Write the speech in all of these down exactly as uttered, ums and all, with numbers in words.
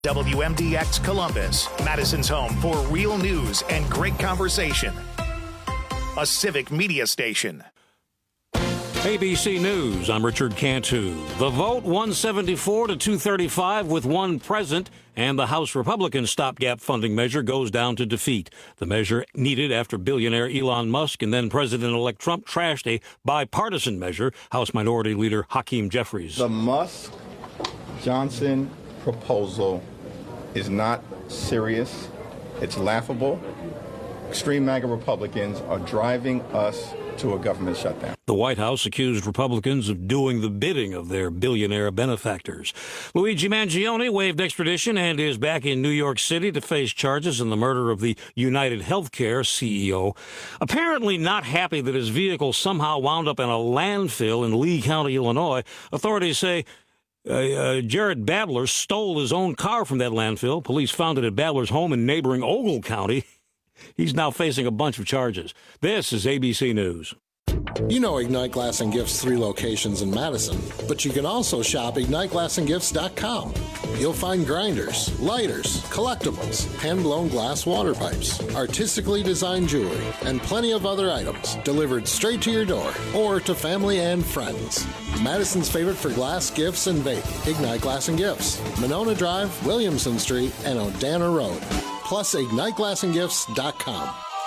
W M D X Columbus, Madison's home for real news and great conversation. A civic media station. A B C News, I'm Richard Cantu. The vote one seventy-four to two thirty-five with one present, and the House Republican stopgap funding measure goes down to defeat. The measure needed after billionaire Elon Musk and then President-elect Trump trashed a bipartisan measure. House Minority Leader Hakeem Jeffries. The Musk-Johnson proposal is not serious. It's laughable. Extreme MAGA Republicans are driving us to a government shutdown. The White House accused Republicans of doing the bidding of their billionaire benefactors. Luigi Mangione waived extradition and is back in New York City to face charges in the murder of the United Healthcare C E O. Apparently not happy that his vehicle somehow wound up in a landfill in Lee County, Illinois. Authorities say Uh, uh, Jared Babler stole his own car from that landfill. Police found it at Babler's home in neighboring Ogle County. He's now facing a bunch of charges. This is A B C News. You know Ignite Glass and Gifts' three locations in Madison, but you can also shop ignite glass and gifts dot com. You'll find grinders, lighters, collectibles, hand-blown glass water pipes, artistically designed jewelry, and plenty of other items delivered straight to your door or to family and friends. Madison's favorite for glass, gifts, and vape, Ignite Glass and Gifts, Monona Drive, Williamson Street, and Odana Road. Plus ignite glass and gifts dot com.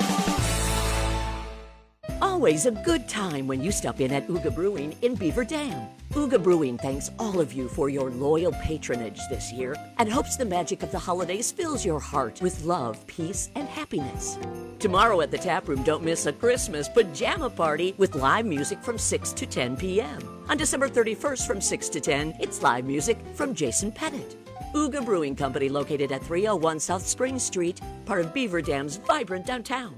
Always a good time when you stop in at Uga Brewing in Beaver Dam. Uga Brewing thanks all of you for your loyal patronage this year and hopes the magic of the holidays fills your heart with love, peace, and happiness. Tomorrow at the tap room, don't miss a Christmas pajama party with live music from six to ten p.m. On December thirty-first from six to ten, it's live music from Jason Pettit. Uga Brewing Company, located at three oh one South Spring Street, part of Beaver Dam's vibrant downtown.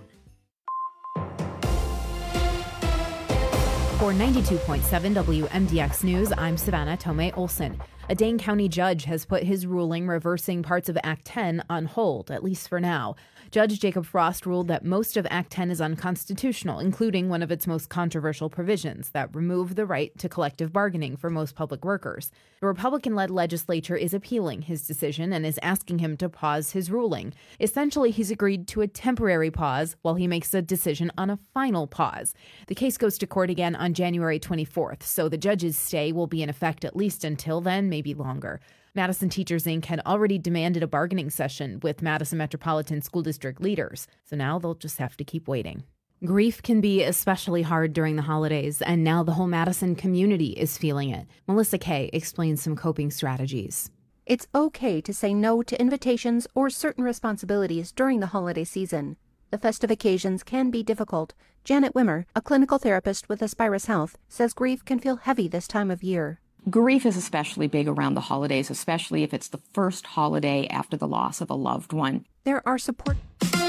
For ninety-two point seven W M D X News, I'm Savannah Tomei Olson. A Dane County judge has put his ruling reversing parts of Act ten on hold, at least for now. Judge Jacob Frost ruled that most of Act ten is unconstitutional, including one of its most controversial provisions that remove the right to collective bargaining for most public workers. The Republican-led legislature is appealing his decision and is asking him to pause his ruling. Essentially, he's agreed to a temporary pause while he makes a decision on a final pause. The case goes to court again on January twenty-fourth, so the judge's stay will be in effect at least until then, maybe longer. Madison Teachers Incorporated had already demanded a bargaining session with Madison Metropolitan School District leaders, so now they'll just have to keep waiting. Grief can be especially hard during the holidays, and now the whole Madison community is feeling it. Melissa Kay explains some coping strategies. It's okay to say no to invitations or certain responsibilities during the holiday season. The festive occasions can be difficult. Janet Wimmer, a clinical therapist with Aspirus Health, says grief can feel heavy this time of year. Grief is especially big around the holidays, especially if it's the first holiday after the loss of a loved one. There are support.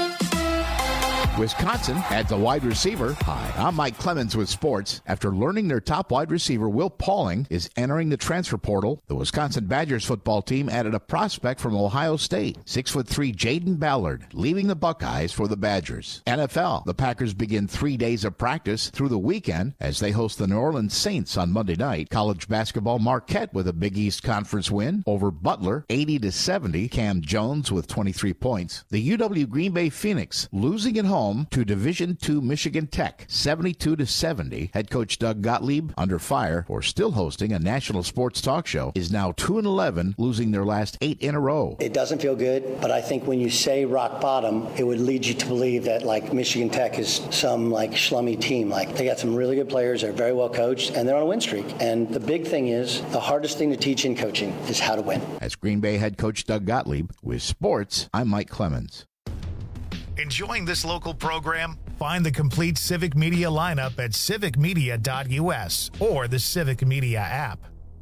Wisconsin adds a wide receiver. Hi, I'm Mike Clemens with sports. After learning their top wide receiver, Will Pauling, is entering the transfer portal, the Wisconsin Badgers football team added a prospect from Ohio State, six foot three Jaden Ballard, leaving the Buckeyes for the Badgers. N F L, the Packers begin three days of practice through the weekend as they host the New Orleans Saints on Monday night. College basketball, Marquette with a Big East Conference win over Butler, eighty to seventy. Cam Jones with twenty-three points. The U W Green Bay Phoenix losing at home to Division two Michigan Tech, seventy-two to seventy. Head coach Doug Gottlieb, under fire for still hosting a national sports talk show, is now two and eleven, losing their last eight in a row. It doesn't feel good, but I think when you say rock bottom, it would lead you to believe that like Michigan Tech is some like schlummy team. Like they got some really good players, they're very well coached, and they're on a win streak. And the big thing is, the hardest thing to teach in coaching is how to win. As Green Bay head coach Doug Gottlieb, with sports, I'm Mike Clemens. Enjoying this local program? Find the complete Civic Media lineup at civic media dot u s or the Civic Media app.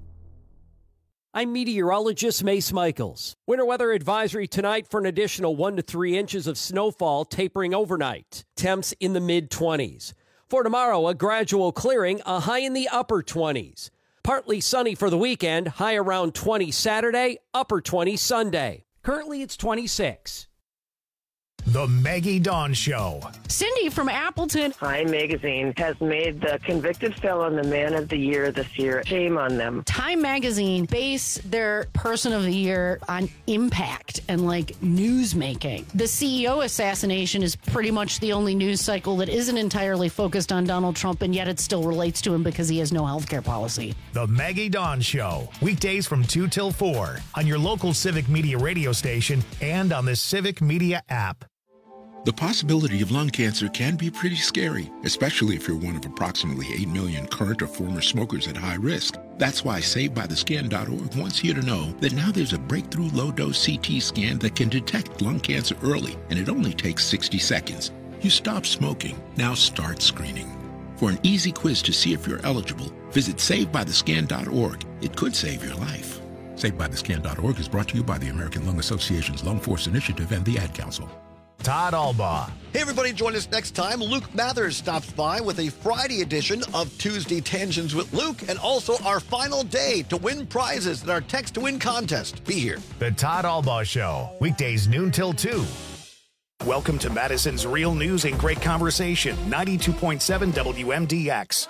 I'm meteorologist Mace Michaels. Winter weather advisory tonight for an additional one to three inches of snowfall tapering overnight. Temps in the mid-twenties. For tomorrow, a gradual clearing, a high in the upper twenties. Partly sunny for the weekend, high around twenty Saturday, upper twenty Sunday. Currently, it's twenty-six. The Maggie Dawn Show. Cindy from Appleton. Time Magazine has made the convicted felon the man of the year this year. Shame on them. Time Magazine base their person of the year on impact and like news making. The C E O assassination is pretty much the only news cycle that isn't entirely focused on Donald Trump, and yet it still relates to him because he has no health care policy. The Maggie Dawn Show. Weekdays from two till four on your local Civic Media radio station and on the Civic Media app. The possibility of lung cancer can be pretty scary, especially if you're one of approximately eight million current or former smokers at high risk. That's why Saved By The Scan dot org wants you to know that now there's a breakthrough low-dose C T scan that can detect lung cancer early, and it only takes sixty seconds. You stop smoking, now start screening. For an easy quiz to see if you're eligible, visit Saved By The Scan dot org. It could save your life. Saved By The Scan dot org is brought to you by the American Lung Association's Lung Force Initiative and the Ad Council. Todd Albaugh. Hey, everybody, join us next time. Luke Mathers stops by with a Friday edition of Tuesday Tangents with Luke, and also our final day to win prizes in our Text to Win contest. Be here. The Todd Albaugh Show, weekdays noon till two. Welcome to Madison's Real News and Great Conversation, ninety-two point seven W M D X.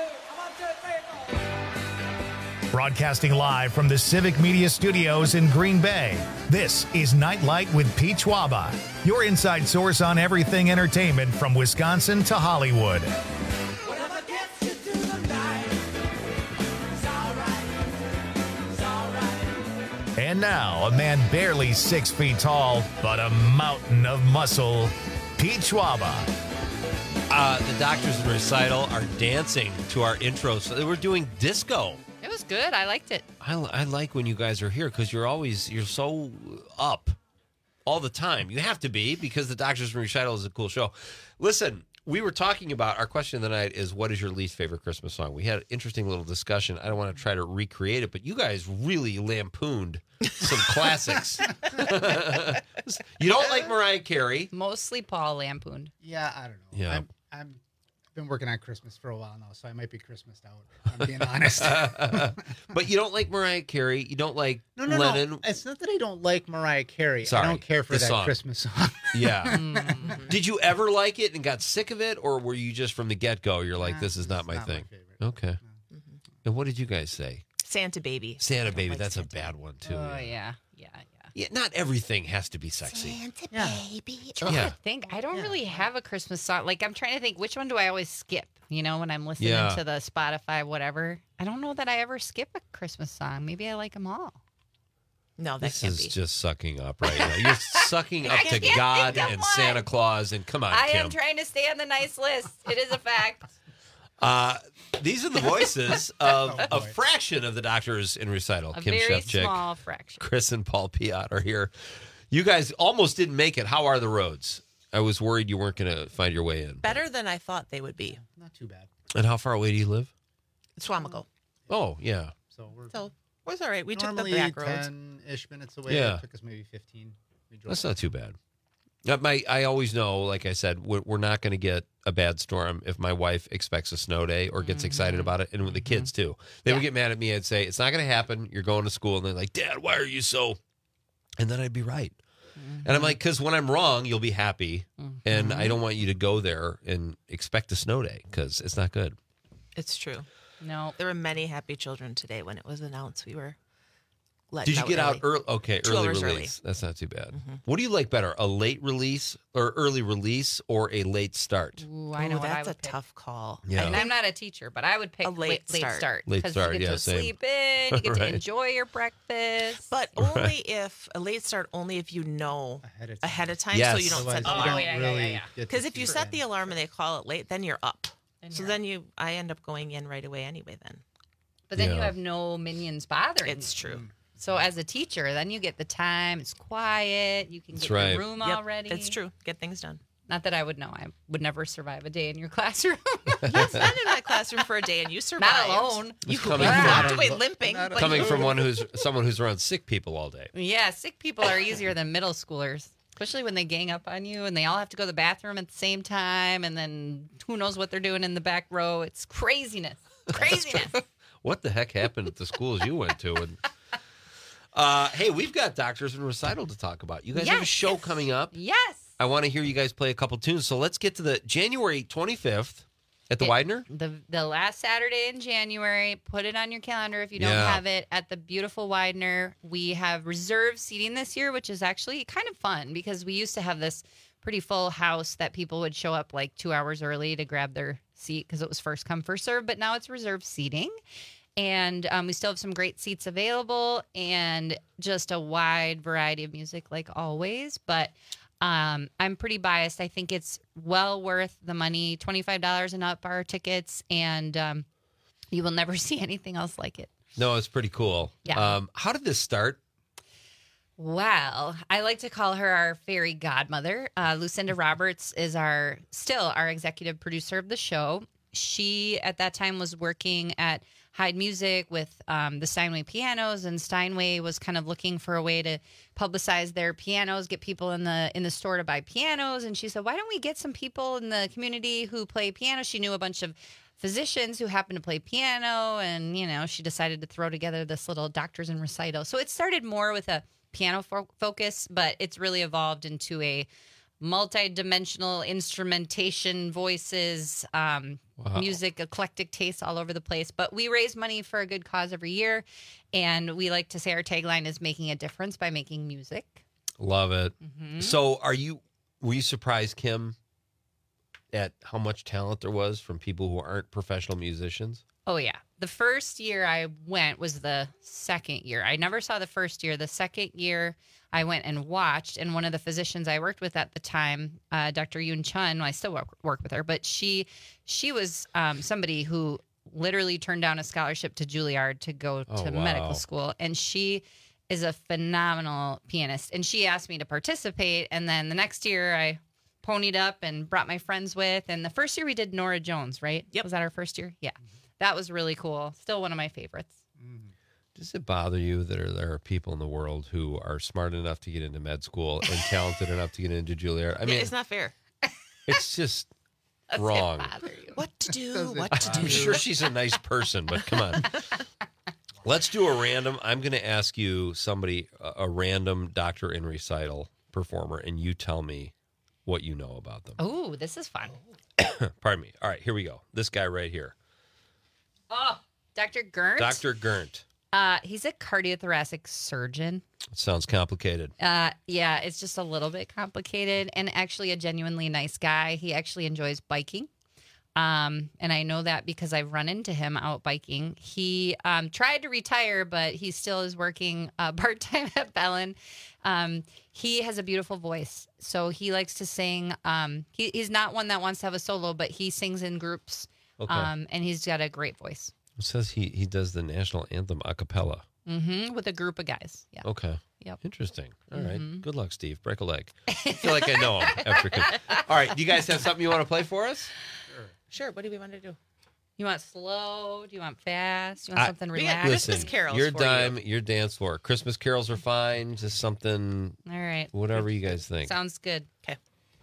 Broadcasting live from the Civic Media Studios in Green Bay, this is Nightlight with Pete Schwaba, your inside source on everything entertainment from Wisconsin to Hollywood. And now, a man barely six feet tall, but a mountain of muscle, Pete Schwaba. Uh, the Doctors in Recital are dancing to our intro, so they were doing disco. It was good. I liked it. I, I like when you guys are here because you're always, you're so up all the time. You have to be because the Doctors in Recital is a cool show. Listen, we were talking about, our question of the night is, what is your least favorite Christmas song? We had an interesting little discussion. I don't want to try to recreate it, but you guys really lampooned some classics. You don't like Mariah Carey. Mostly Paul lampooned. Yeah, I don't know. Yeah. I'm, I'm I've been working on Christmas for a while now, so I might be Christmased out, if I'm being honest. But you don't like Mariah Carey. You don't like no, no, Lennon. No. It's not that I don't like Mariah Carey. Sorry, I don't care for the that song. Christmas song. Yeah. Did you ever like it and got sick of it, or were you just from the get-go, you're like, this is not my not thing? My favorite. Okay. No. Mm-hmm. And what did you guys say? Santa Baby. Santa Baby. Like That's Santa. a bad one, too. Oh, yeah. Yeah, yeah. Yeah, not everything has to be sexy. Santa Yeah. Baby. Yeah. I think I don't Yeah. really have a Christmas song. Like, I'm trying to think, which one do I always skip? You know, when I'm listening Yeah. to the Spotify, whatever. I don't know that I ever skip a Christmas song. Maybe I like them all. No, that This can't is be. just sucking up right now. You're sucking up I to can't God think of and one. Santa Claus, and come on, I Kim. am trying to stay on the nice list. It is a fact. Uh, these are the voices of a fraction of the Doctors in Recital. A Kim very Shevchik, small fraction. Chris and Paul Piot are here. You guys almost didn't make it. How are the roads? I was worried you weren't going to find your way in. Better than I thought they would be. Not too bad. And how far away do you live? Swamico. Oh, yeah. So we're So it was all right. We took normally the back roads. ten-ish minutes away. Yeah. It took us maybe fifteen. We drove That's not too bad. Uh, My, I always know, like I said, we're, we're not going to get a bad storm if my wife expects a snow day or gets excited about it, and with the kids too. They would get mad at me. I'd say, it's not going to happen. You're going to school. And they're like, Dad, why are you so... And then I'd be right. And I'm like, because when I'm wrong, you'll be happy. And I don't want you to go there and expect a snow day because it's not good. It's true. No. There were many happy children today when it was announced we were let Did you out get early. out early? Okay, Two early hours release. early. That's not too bad. What do you like better, a late release or early release or a late start? Ooh, I know Ooh, what I that's would a pick. tough call. Yeah. And I'm not a teacher, but I would pick A late late start. start. Late 'cause start, you get yeah, to same. sleep in, you get Right. to enjoy your breakfast. But only if a late start, only if you know ahead of time. ahead of time, Yes. so you don't set the Otherwise, you alarm. don't yeah, yeah, really yeah, yeah. get to Because if you see set it. the alarm and they call it late, then you're up. And So you're then you, I end up going in right away anyway. Then But then you Yeah. have no minions bothering it's you. true. So as a teacher, then you get the time. It's quiet. You can That's get right. your room Yep, already. it's true. Get things done. Not that I would know. I would never survive a day in your classroom. You've been in my classroom for a day and you survived. Not alone. You This coming walked from- away limping. but Coming you- from one who's someone who's around sick people all day. Yeah, sick people are easier than middle schoolers, especially when they gang up on you and they all have to go to the bathroom at the same time, and then who knows what they're doing in the back row. It's craziness. Craziness. What the heck happened at the schools you went to? And uh, hey, we've got Doctors in Recital to talk about. You guys have a Yes. show coming up. Yes. I want to hear you guys play a couple tunes. So let's get to the January twenty-fifth at the It- Widener. The the last Saturday in January. Put it on your calendar if you don't Yeah. have it. At the beautiful Widener, we have reserved seating this year, which is actually kind of fun because we used to have this pretty full house that people would show up like two hours early to grab their seat because it was first come, first serve. But now it's reserved seating. And um, we still have some great seats available and just a wide variety of music like always. But um, I'm pretty biased. I think it's well worth the money. twenty-five dollars and up are tickets, and um, you will never see anything else like it. No, it's pretty cool. Yeah. Um, how did this start? Well, I like to call her our fairy godmother. Uh, Lucinda Roberts is our still our executive producer of the show. She, at that time, was working at Hyde Music with um, the Steinway pianos, and Steinway was kind of looking for a way to publicize their pianos, get people in the in the store to buy pianos. And she said, "Why don't we get some people in the community who play piano?" She knew a bunch of physicians who happened to play piano, and you know, she decided to throw together this little doctors in recital. So it started more with a piano fo- focus, but it's really evolved into a multi-dimensional instrumentation, voices, um, Wow. music, eclectic tastes all over the place. But we raise money for a good cause every year, and we like to say our tagline is making a difference by making music. Love it. Mm-hmm. So, are you? Were you surprised, Kim, at how much talent there was from people who aren't professional musicians? Oh, yeah. The first year I went was the second year. I never saw the first year. The second year I went and watched, and one of the physicians I worked with at the time, uh, Doctor Yoon Chun, I still work, work with her, but she she was um, somebody who literally turned down a scholarship to Juilliard to go Oh, to wow. medical school, and she is a phenomenal pianist. And she asked me to participate, and then the next year I ponied up and brought my friends with, and the first year we did Nora Jones, right? Yep. Was that our first year? Yeah. That was really cool. Still one of my favorites. Does it bother you that are, there are people in the world who are smart enough to get into med school and talented enough to get into Juilliard? I mean, it's not fair. It's just wrong. What to do? What to I'm do? sure she's a nice person, but come on. Let's do a random. I'm going to ask you somebody, a, a random doctor in recital performer, and you tell me what you know about them. Oh, this is fun. Pardon me. All right, here we go. This guy right here. Oh, Doctor Gerndt. Doctor Gerndt. Uh, he's a cardiothoracic surgeon. Sounds complicated. Uh, yeah, it's just a little bit complicated, and actually a genuinely nice guy. He actually enjoys biking. Um, and I know that because I've run into him out biking. He um, tried to retire, but he still is working uh, part-time at Bellin. Um, he has a beautiful voice, so he likes to sing. Um, he, he's not one that wants to have a solo, but he sings in groups, Okay. um, and he's got a great voice. It says he, he does the national anthem a cappella. Mm-hmm, with a group of guys. Yeah. Okay. Yep. Interesting. All right. Mhm. Good luck, Steve. Break a leg. I feel like I know him after. All right. Do you guys have something you want to play for us? Sure. What do we want to do? You want slow? Do you want fast? Do you want I- something We got relaxed? Listen, carols your for dime, your dance floor. Christmas carols are fine. Just something, All right. whatever you guys think. Sounds good. Okay.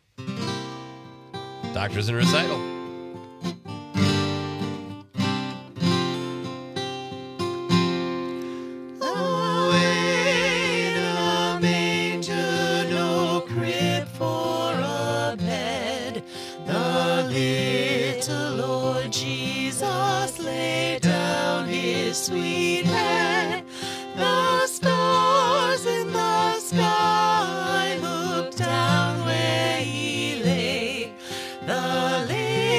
Doctors in recital. Away the manger, no crib for a bed. The little Lord Jesus laid down his sweet head. The stars in the sky looked down where he lay. The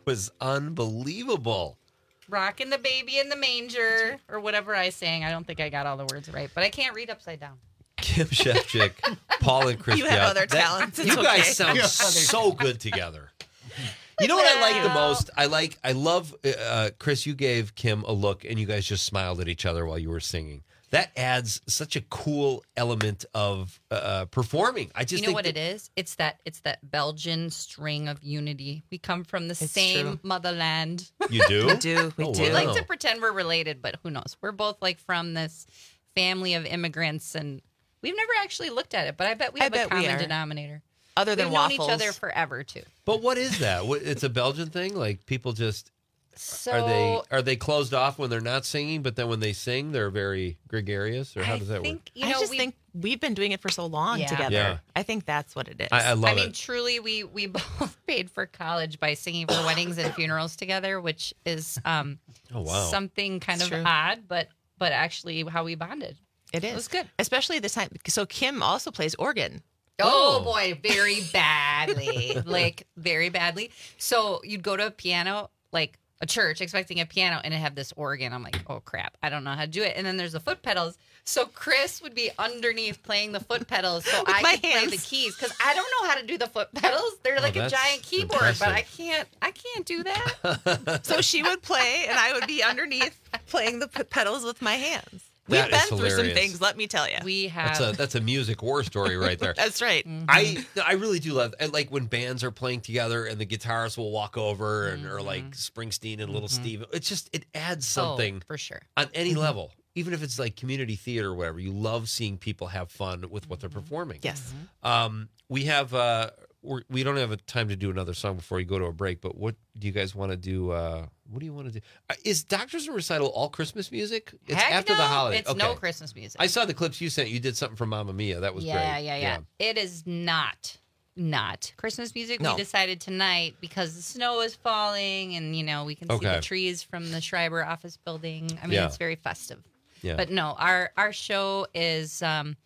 was unbelievable. Rocking the baby in the manger, or whatever I sang. I don't think I got all the words right, but I can't read upside down. Kim Shefchik, Paul and Chris. You have Piat. other talents. That, It's you guys okay. sound so good together. You know what I like the most? I like, I love, uh, Chris, you gave Kim a look and you guys just smiled at each other while you were singing. That adds such a cool element of uh, performing. I just You know think what that- it is? It's that it's that Belgian string of unity. We come from the same true. motherland. You do? We do. We Oh, do. We like wow. to pretend we're related, but who knows? We're both like from this family of immigrants, and we've never actually looked at it. But I bet we I have bet a we common are. denominator. Other than We've known waffles. each other forever too. But what is that? What- It's a Belgian thing? Like people just, So are they are they closed off when they're not singing, but then when they sing, they're very gregarious? Or how I does that think, work? You know, I just we, think we've been doing it for so long Yeah. together. Yeah. I think that's what it is. I, I love I mean, it. truly, we we both paid for college by singing for weddings and funerals together, which is um, Oh, wow. something kind It's of true. odd, but but actually how we bonded. It is. It was good. Especially this time. So Kim also plays organ. Oh, Oh. boy, very badly, like very badly. So you'd go to a piano, like a church, expecting a piano, and it had this organ. I'm like, oh crap, I don't know how to do it. And then there's the foot pedals. So Chris would be underneath playing the foot pedals, so I my could play hands. the keys because I don't know how to do the foot pedals. They're like a that's giant keyboard, but I impressive. can't, I can't do that. So she would play, and I would be underneath playing the p- pedals with my hands. That We've is been through some hilarious. things, let me tell you. We That's have. a that's a music war story right there. That's right. I I really do love I like when bands are playing together and the guitarist will walk over and or like Springsteen and Little Steve. It's just it adds something Oh, for sure. on any level, even if it's like community theater or whatever. You love seeing people have fun with what they're performing. Yes. Um, we have uh, we're, we don't have a time to do another song before you go to a break. But what do you guys want to do? Uh, what do you want to do? Uh, is Doctors in Recital all Christmas music? It's Heck after no, the holiday. It's okay. no Christmas music. I saw the clips you sent. You did something for Mamma Mia. That was yeah, great. yeah, yeah, It is not not Christmas music. No. We decided tonight because the snow is falling and you know we can see Okay. the trees from the Schreiber office building. I mean, Yeah. it's very festive. Yeah. But no, our our show is um,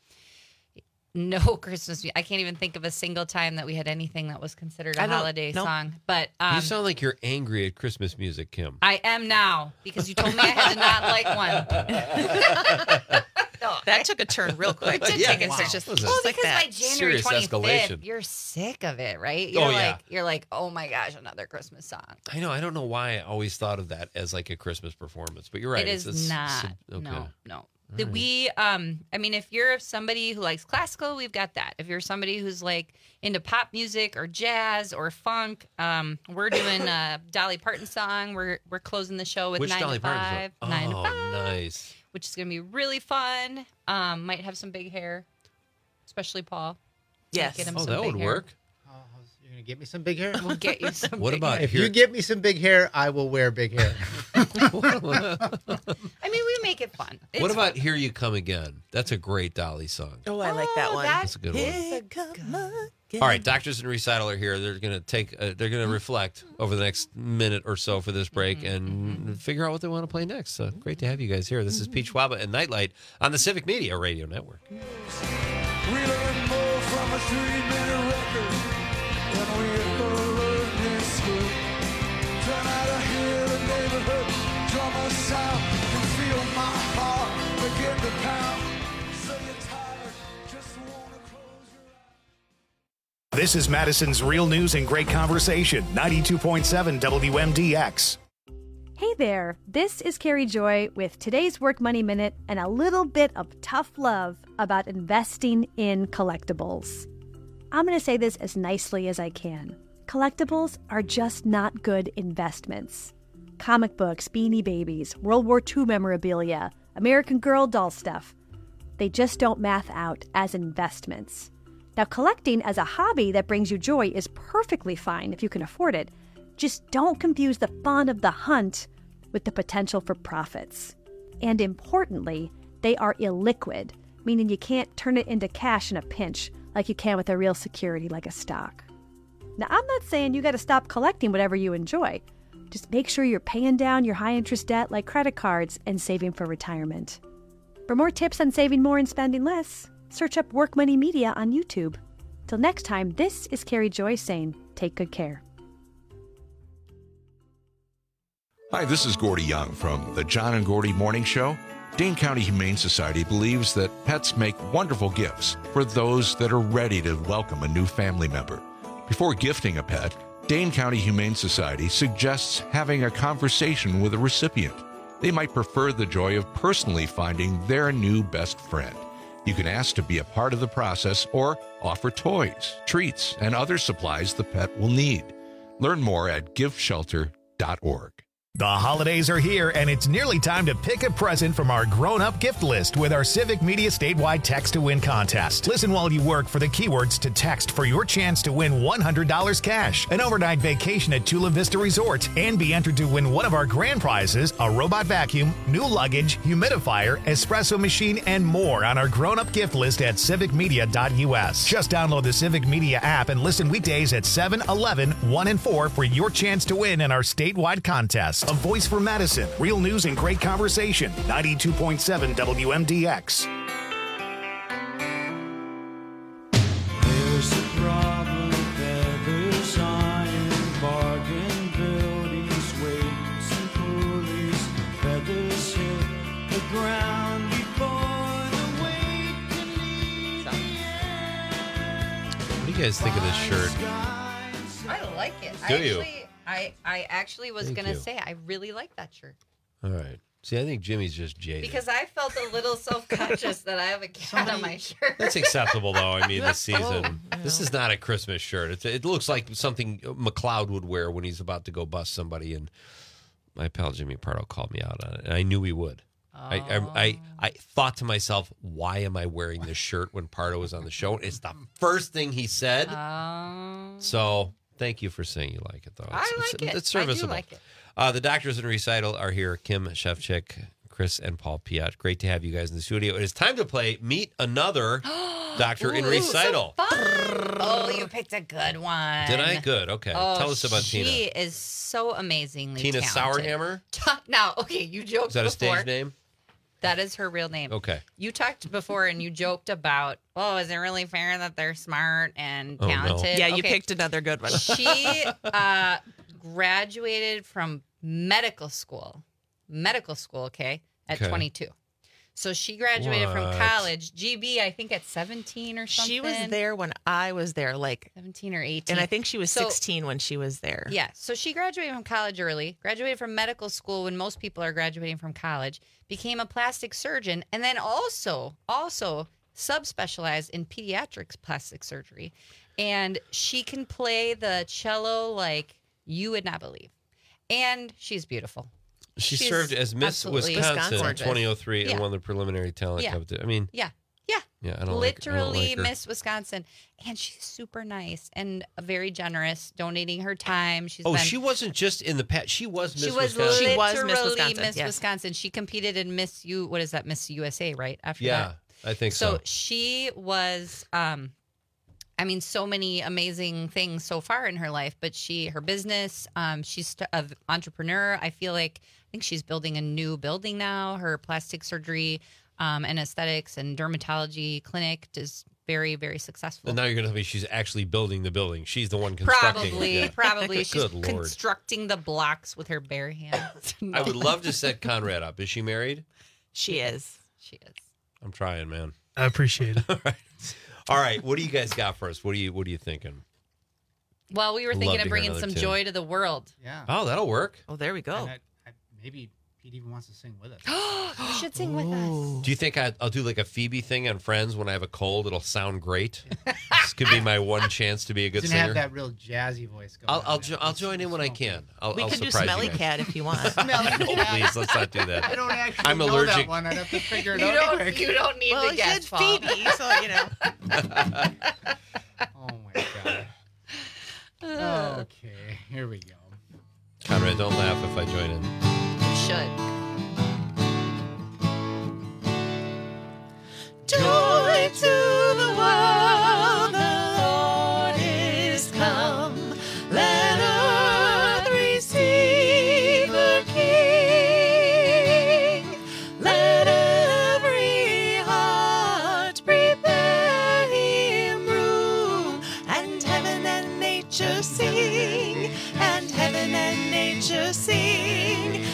no Christmas music. I can't even think of a single time that we had anything that was considered a I don't- holiday nope. song. But um, you sound like you're angry at Christmas music, Kim. I am now because you told me I had to not like one. No, That took a turn real quick. It did Yeah, take a wow. turn. What was Well, it? like because that. by January Serious twenty-fifth, escalation. you're sick of it, right? You're Oh, like, yeah. You're like, oh my gosh, another Christmas song. I know. I don't know why I always thought of that as like a Christmas performance, but you're right. It It's- is it's not. sub- okay. No, no. All The- right. We, um, I mean, if you're somebody who likes classical, we've got that. If you're somebody who's like into pop music or jazz or funk, um, we're doing a Dolly Parton song. We're we're closing the show with Which nine Dolly to Parton five, song? nine Oh, to five, nice. which is gonna be really fun. Um, might have some big hair, especially Paul. Yes. Get him Oh, some that big would hair. work. Oh, you're gonna get me some big hair. We'll get you some. What big about hair. If here? you get me some big hair, I will wear big hair. I mean, we make it fun. It's What about Here You Come Again? That's a great Dolly song. Oh, I like that Oh, one. that- That's a good one. Here come again. All right, Doctors and Recital are here. They're going to take, uh, they're going to reflect over the next minute or so for this break and figure out what they want to play next. So great to have you guys here. This is Pete Schwaba and Nightlight on the Civic Media Radio Network. We learn more from a three-minute record than we ever learned in school. Turn out to hear the neighborhood drummer sound and feel my heart begin to pound. So you're tired, just wanna close your eyes. This is Madison's Real News and Great Conversation, ninety-two point seven W M D X. Hey there, this is Carrie Joy with today's Work Money Minute and a little bit of tough love about investing in collectibles. I'm going to say this as nicely as I can. Collectibles are just not good investments. Comic books, Beanie Babies, World War Two memorabilia, American Girl doll stuff. They just don't math out as investments. Now, collecting as a hobby that brings you joy is perfectly fine if you can afford it. Just don't confuse the fun of the hunt with the potential for profits. And importantly, they are illiquid, meaning you can't turn it into cash in a pinch like you can with a real security like a stock. Now, I'm not saying you got to stop collecting whatever you enjoy. Just make sure you're paying down your high-interest debt like credit cards and saving for retirement. For more tips on saving more and spending less, search up Work Money Media on YouTube. Till next time, this is Carrie Joy saying, take good care. Hi, this is Gordy Young from the John and Gordy Morning Show. Dane County Humane Society believes that pets make wonderful gifts for those that are ready to welcome a new family member. Before gifting a pet, Dane County Humane Society suggests having a conversation with a recipient. They might prefer the joy of personally finding their new best friend. You can ask to be a part of the process or offer toys, treats, and other supplies the pet will need. Learn more at gift shelter dot org. The holidays are here, and it's nearly time to pick a present from our grown-up gift list with our Civic Media statewide Text to Win contest. Listen while you work for the keywords to text for your chance to win one hundred dollars cash, an overnight vacation at Chula Vista Resort, and be entered to win one of our grand prizes, a robot vacuum, new luggage, humidifier, espresso machine, and more on our grown-up gift list at civic media dot u s. Just download the Civic Media app and listen weekdays at seven, eleven, one, and four for your chance to win in our statewide contest. A voice for Madison. Real news and great conversation. ninety-two point seven W M D X. There's a problem, feathers, iron, bargain, buildings, weights, and pulleys. Feathers hit the ground before the weight can leave the air. What do you guys think of this shirt? I like it. Do I you? Actually, I, I actually was Thank going to you. say, I really like that shirt. All right. See, I think Jimmy's just jaded. Because I felt a little self-conscious that I have a cat on my shirt. That's acceptable, though. I mean, this season. Oh, yeah. This is not a Christmas shirt. It's, it looks like something McLeod would wear when he's about to go bust somebody. And my pal Jimmy Pardo called me out on it, and I knew he would. I, I, I I thought to myself, why am I wearing this shirt when Pardo was on the show? It's the first thing he said. Um, So thank you for saying you like it, though. I It's, like it's, it. It's I do serviceable. like it. Uh, the doctors in recital are here. Kim Shevchik, Chris, and Paul Piat. Great to have you guys in the studio. It is time to play Meet Another Doctor in Ooh, Recital. so fun. Oh, you picked a good one. Did I? Good. Okay. Oh, Tell us about she Tina. She is so amazingly Tina talented. Sourhammer? Now, okay, you joked Is that a before. stage name? That is her real name. Okay. You talked before and you joked about, oh, is it really fair that they're smart and Oh, no. talented? Yeah, you Okay. picked another good one. She uh, graduated from medical school. Medical school, okay, at Okay. twenty-two. So she graduated from What? college, G B, I think at seventeen or something. She was there when I was there, like seventeen or eighteen. and I think she was So- sixteen when she was there. Yeah. So she graduated from college early, graduated from medical school when most people are graduating from college, became a plastic surgeon, and then also, also subspecialized in pediatrics plastic surgery. And she can play the cello like you would not believe. And she's beautiful. She She's served as Miss absolutely Wisconsin in gorgeous. twenty oh three and Yeah. won the preliminary talent Yeah. competition. I mean, Yeah. Yeah. yeah, I don't Literally like, I don't like her. Miss Wisconsin. And she's super nice and very generous, donating her time. She's Oh, been, she wasn't just in the past. She was Miss She was Wisconsin. literally Miss Wisconsin, Miss yes. Wisconsin. She competed in Miss U. What is that? Miss U S A, right? After Yeah, that. I think so. So she was. Um, I mean, so many amazing things so far in her life. But she, her business. Um, she's an entrepreneur. I feel like I think she's building a new building now. Her plastic surgery, um, and aesthetics and dermatology clinic is very, very successful. And now you're going to tell me she's actually building the building. She's the one constructing. Probably, it. Yeah. probably. She's Good Lord. constructing the blocks with her bare hands. I would love to set Conrad up. Is she married? She is. She is. I'm trying, man. I appreciate it. All right. All right. What do you guys got for us? What are you What are you thinking? Well, we were Love thinking to of hear bringing another some tune. joy to the world. Yeah. Oh, that'll work. Oh, there we go. And I, I, maybe Pete even wants to sing with us. You should sing with us. Do you think I, I'll do like a Phoebe thing on Friends when I have a cold? It'll sound great. This could be my one chance to be a good Doesn't singer. have that real jazzy voice going. I'll I'll, jo- I'll join in when I can. I'll, We I'll could do surprise Smelly you guys. Cat if you want. Smelly No, Cat. please, let's not do that. I don't actually I'm know allergic. that one. I'd have to figure it You out don't. quick. You don't need well, the you guest did Paul. Phoebe, so you know. Oh my god. Okay, here we go. Conrad, don't laugh if I join in. You should. Joy to the world, the Lord is come. Let earth receive her King. Let every heart prepare him room. And heaven and nature sing. And heaven and nature sing.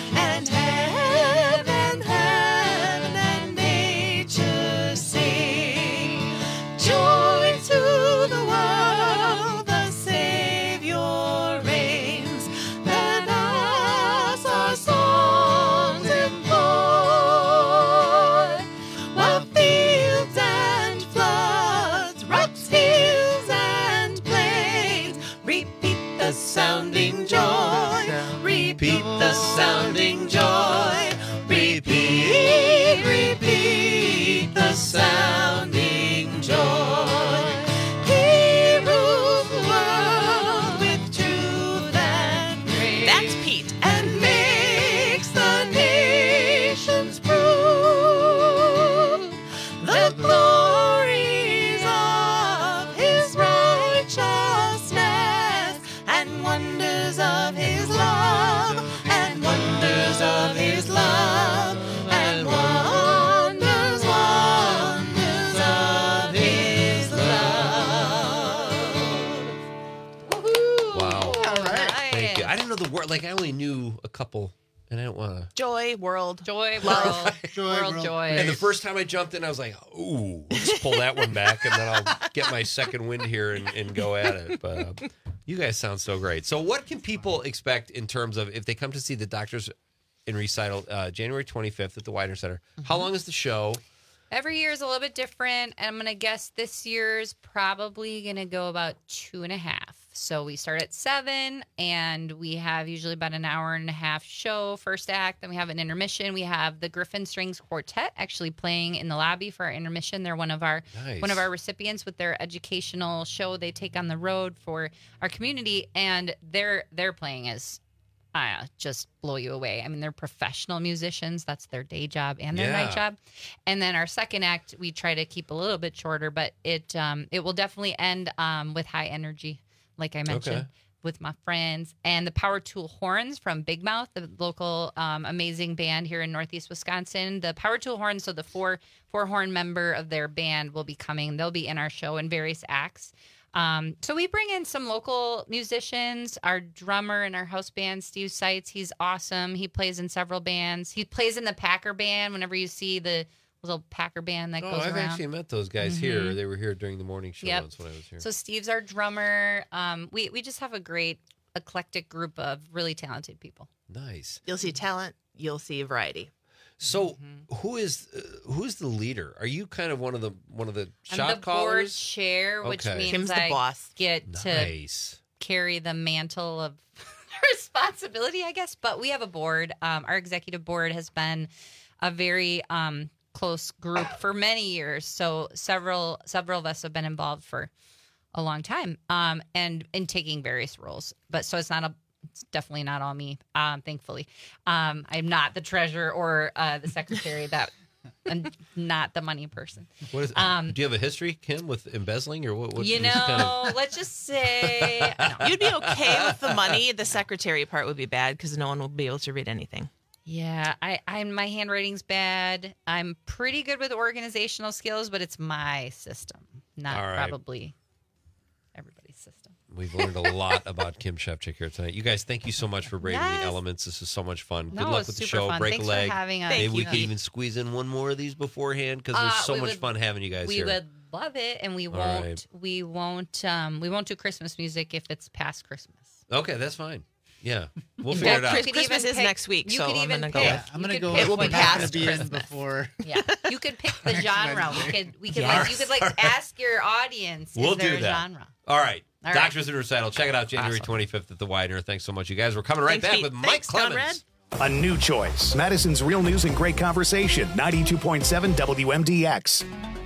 more. Like I only knew a couple, and I don't want to. Joy, world, joy, love, world, joy, world, world. joy. And the first time I jumped in, I was like, "Ooh, let's pull that one back, and then I'll get my second wind here and, and go at it." But uh, you guys sound so great. So, what can people expect in terms of if they come to see the Doctors in Recital uh, January twenty-fifth at the Widener Center? Mm-hmm. How long is the show? Every year is a little bit different. I'm going to guess this year's probably going to go about two and a half. So we start at seven, and we have usually about an hour and a half show, first act. Then we have an intermission. We have the Griffin Strings Quartet actually playing in the lobby for our intermission. They're one of our nice. one of our recipients with their educational show they take on the road for our community, and their their playing is Uh, just blow you away. I mean, they're professional musicians. That's their day job and their Yeah. night job. And then our second act, we try to keep a little bit shorter, but it um, it will definitely end um, with high energy, like I mentioned, Okay. with my friends. And the Power Tool Horns from Big Mouth, the local um, amazing band here in Northeast Wisconsin. The Power Tool Horns, so the four four horn member of their band will be coming. They'll be in our show in various acts. Um, so we bring in some local musicians. Our drummer in our house band, Steve Seitz, he's awesome. He plays in several bands. He plays in the Packer band. Whenever you see the little Packer band that Oh, goes I've around. actually met those guys Mhm. here. They were here during the morning show Yep. once when I was here. So Steve's our drummer. Um, we we just have a great eclectic group of really talented people. Nice. You'll see talent. You'll see variety. So, Mm-hmm. who is uh, who's the leader? Are you kind of one of the one of the I'm shot the board callers? chair, which Okay. means Kim's the I boss. get Nice. to carry the mantle of responsibility, I guess. But we have a board. Um, our executive board has been a very um, close group for many years. So several several of us have been involved for a long time, um, and in taking various roles. But so it's not a It's definitely not all me, um, thankfully. Um, I'm not the treasurer or uh, the secretary. That I'm not the money person. What is, Um, do you have a history, Kim, with embezzling or what? what you know, what's kind of- let's just say You'd be okay with the money. The secretary part would be bad because no one will be able to read anything. Yeah, I, I'm my handwriting's bad. I'm pretty good with organizational skills, but it's my system, not All right. probably everybody's system. We've learned a lot about Kim Shevchik here tonight. You guys, thank you so much for braving Yes. the elements. This is so much fun. No, Good luck it's with the super show. fun. Break Thanks a for leg. having us. Maybe Thank we you. could even squeeze in one more of these beforehand because there's Uh, so we much would- fun having you guys we here. would love it, and we All won't. right. We won't. Um, we won't do Christmas music if it's past Christmas. Okay, that's fine. Yeah, we'll In figure fact, it out. you could Christmas even is pick- next week, you so could I'm even gonna go pick- with- I'm you gonna could go pick with It will be what's past gonna be in Christmas. before. Yeah, you could pick the Next genre. We Wednesday. could. We could Yeah. like. You could like ask your audience. We'll is there do a that. genre? All right. All right. Doctors in Recital. Check it out January Awesome. twenty-fifth at the Widener. Thanks so much, you guys. We're coming right Thanks, back Pete. with Mike Thanks, Clemens. Conrad. A new choice. Madison's Real News and Great Conversation, ninety-two point seven W M D X.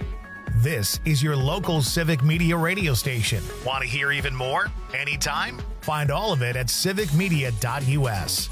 This is your local civic media radio station. Want to hear even more? Anytime? Find all of it at civic media dot U S.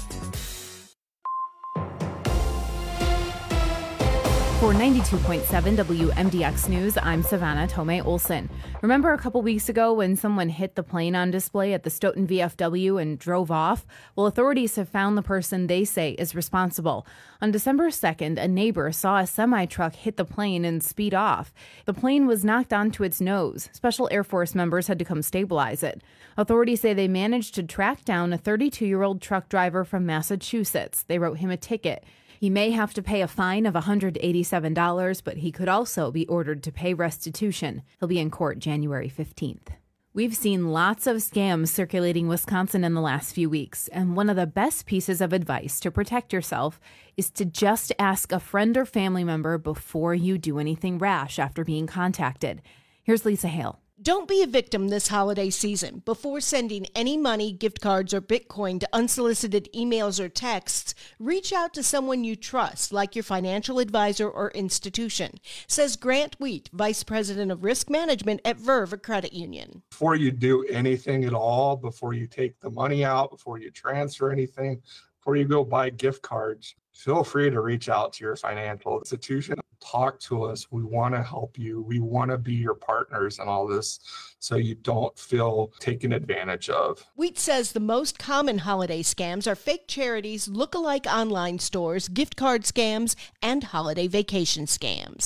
For ninety-two point seven W M D X News, I'm Savannah Tomei Olson. Remember a couple weeks ago when someone hit the plane on display at the Stoughton V F W and drove off? Well, authorities have found the person they say is responsible. On December second, a neighbor saw a semi-truck hit the plane and speed off. The plane was knocked onto its nose. Special Air Force members had to come stabilize it. Authorities say they managed to track down a thirty-two-year-old truck driver from Massachusetts. They wrote him a ticket. He may have to pay a fine of one hundred eighty-seven dollars, but he could also be ordered to pay restitution. He'll be in court January fifteenth. We've seen lots of scams circulating Wisconsin in the last few weeks, and one of the best pieces of advice to protect yourself is to just ask a friend or family member before you do anything rash after being contacted. Here's Lisa Hale. Don't be a victim this holiday season. Before sending any money, gift cards, or Bitcoin to unsolicited emails or texts, reach out to someone you trust, like your financial advisor or institution, says Grant Wheat, Vice President of Risk Management at Verve Credit Union. Before you do anything at all, before you take the money out, before you transfer anything, before you go buy gift cards, feel free to reach out to your financial institution. Talk to us. We want to help you. We want to be your partners in all this so you don't feel taken advantage of. Wheat says the most common holiday scams are fake charities, look-alike online stores, gift card scams, and holiday vacation scams.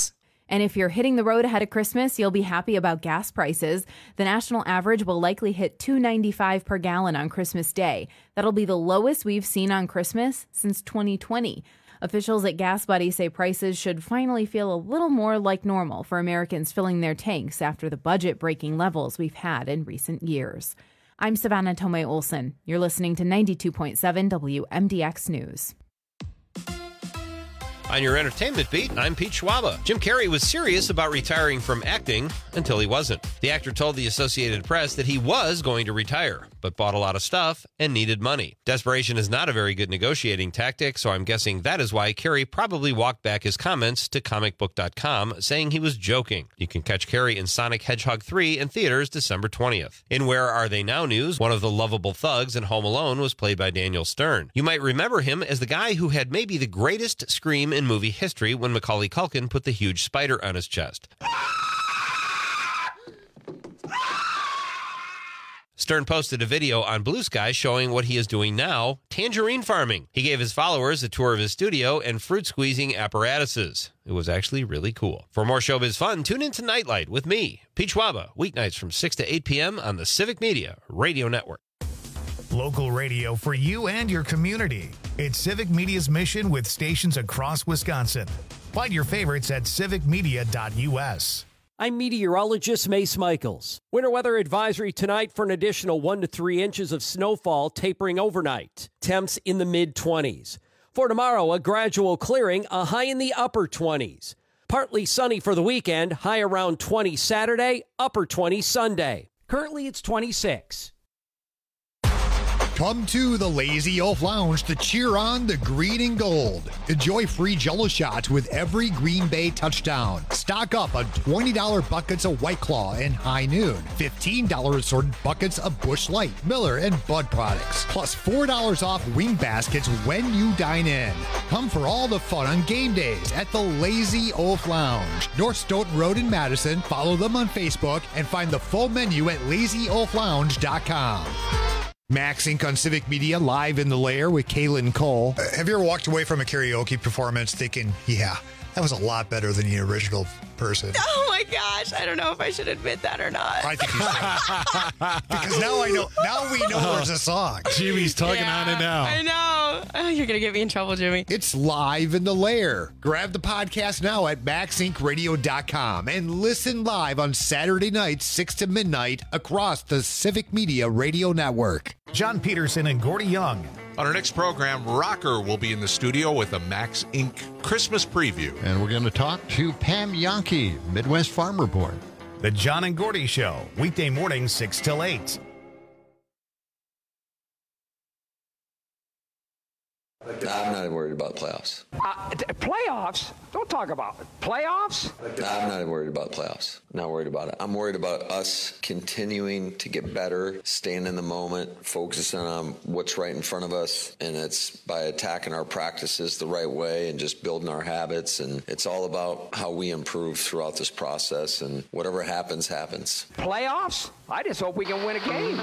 And if you're hitting the road ahead of Christmas, you'll be happy about gas prices. The national average will likely hit two dollars and ninety-five cents per gallon on Christmas Day. That'll be the lowest we've seen on Christmas since twenty twenty. Officials at Gas Buddy say prices should finally feel a little more like normal for Americans filling their tanks after the budget-breaking levels we've had in recent years. I'm Savannah Tomei Olson. You're listening to ninety-two point seven W M D X News. On your entertainment beat, I'm Pete Schwaba. Jim Carrey was serious about retiring from acting until he wasn't. The actor told the Associated Press that he was going to retire, but bought a lot of stuff and needed money. Desperation is not a very good negotiating tactic, so I'm guessing that is why Carrey probably walked back his comments to comic book dot com, saying he was joking. You can catch Carrey in Sonic Hedgehog three in theaters December twentieth. In Where Are They Now news, one of the lovable thugs in Home Alone was played by Daniel Stern. You might remember him as the guy who had maybe the greatest scream in movie history when Macaulay Culkin put the huge spider on his chest. Stern posted a video on Blue Sky showing what he is doing now, tangerine farming. He gave his followers a tour of his studio and fruit squeezing apparatuses. It was actually really cool. For more showbiz fun, tune in to Nightlight with me, Pete Schwaba, weeknights from six to eight p.m. on the Civic Media Radio Network. Local radio for you and your community. It's Civic Media's mission with stations across Wisconsin. Find your favorites at civic media dot u s. I'm meteorologist Mace Michaels. Winter weather advisory tonight for an additional one to three inches of snowfall tapering overnight. Temps in the mid twenties. For tomorrow, a gradual clearing, a high in the upper twenties. Partly sunny for the weekend, high around twenty Saturday, upper twenty Sunday. Currently, it's twenty-six. Come to the Lazy Oaf Lounge to cheer on the green and gold. Enjoy free Jell-O shots with every Green Bay touchdown. Stock up on twenty dollars buckets of White Claw and High Noon. fifteen dollars assorted buckets of Busch Light, Miller, and Bud products. Plus four dollars off wing baskets when you dine in. Come for all the fun on game days at the Lazy Oaf Lounge. North Stoughton Road in Madison. Follow them on Facebook and find the full menu at lazy oaf lounge dot com. Max Incorporated on Civic Media, live in the lair with Kaylin Cole. Uh, have you ever walked away from a karaoke performance thinking, yeah, that was a lot better than the original person? Oh my gosh, I don't know if I should admit that or not. I think you should. Because now I know. Now we know there's a song. Jimmy's tugging Yeah, on it now. I know. Oh, you're going to get me in trouble, Jimmy. It's live in the lair. Grab the podcast now at max inc radio dot com and listen live on Saturday nights, six to midnight, across the Civic Media Radio Network. John Peterson and Gordy Young. On our next program, Rocker will be in the studio with a Max Incorporated Christmas preview. And we're going to talk to Pam Yankee, Midwest Farmer Board. The John and Gordy Show, weekday morning, six till eight. I'm not worried about playoffs. Uh, t- playoffs? Don't talk about it. Playoffs? I'm not worried about playoffs. Not worried about it. I'm worried about us continuing to get better, staying in the moment, focusing on what's right in front of us, and it's by attacking our practices the right way and just building our habits. And it's all about how we improve throughout this process, and whatever happens, happens. Playoffs? I just hope we can win a game.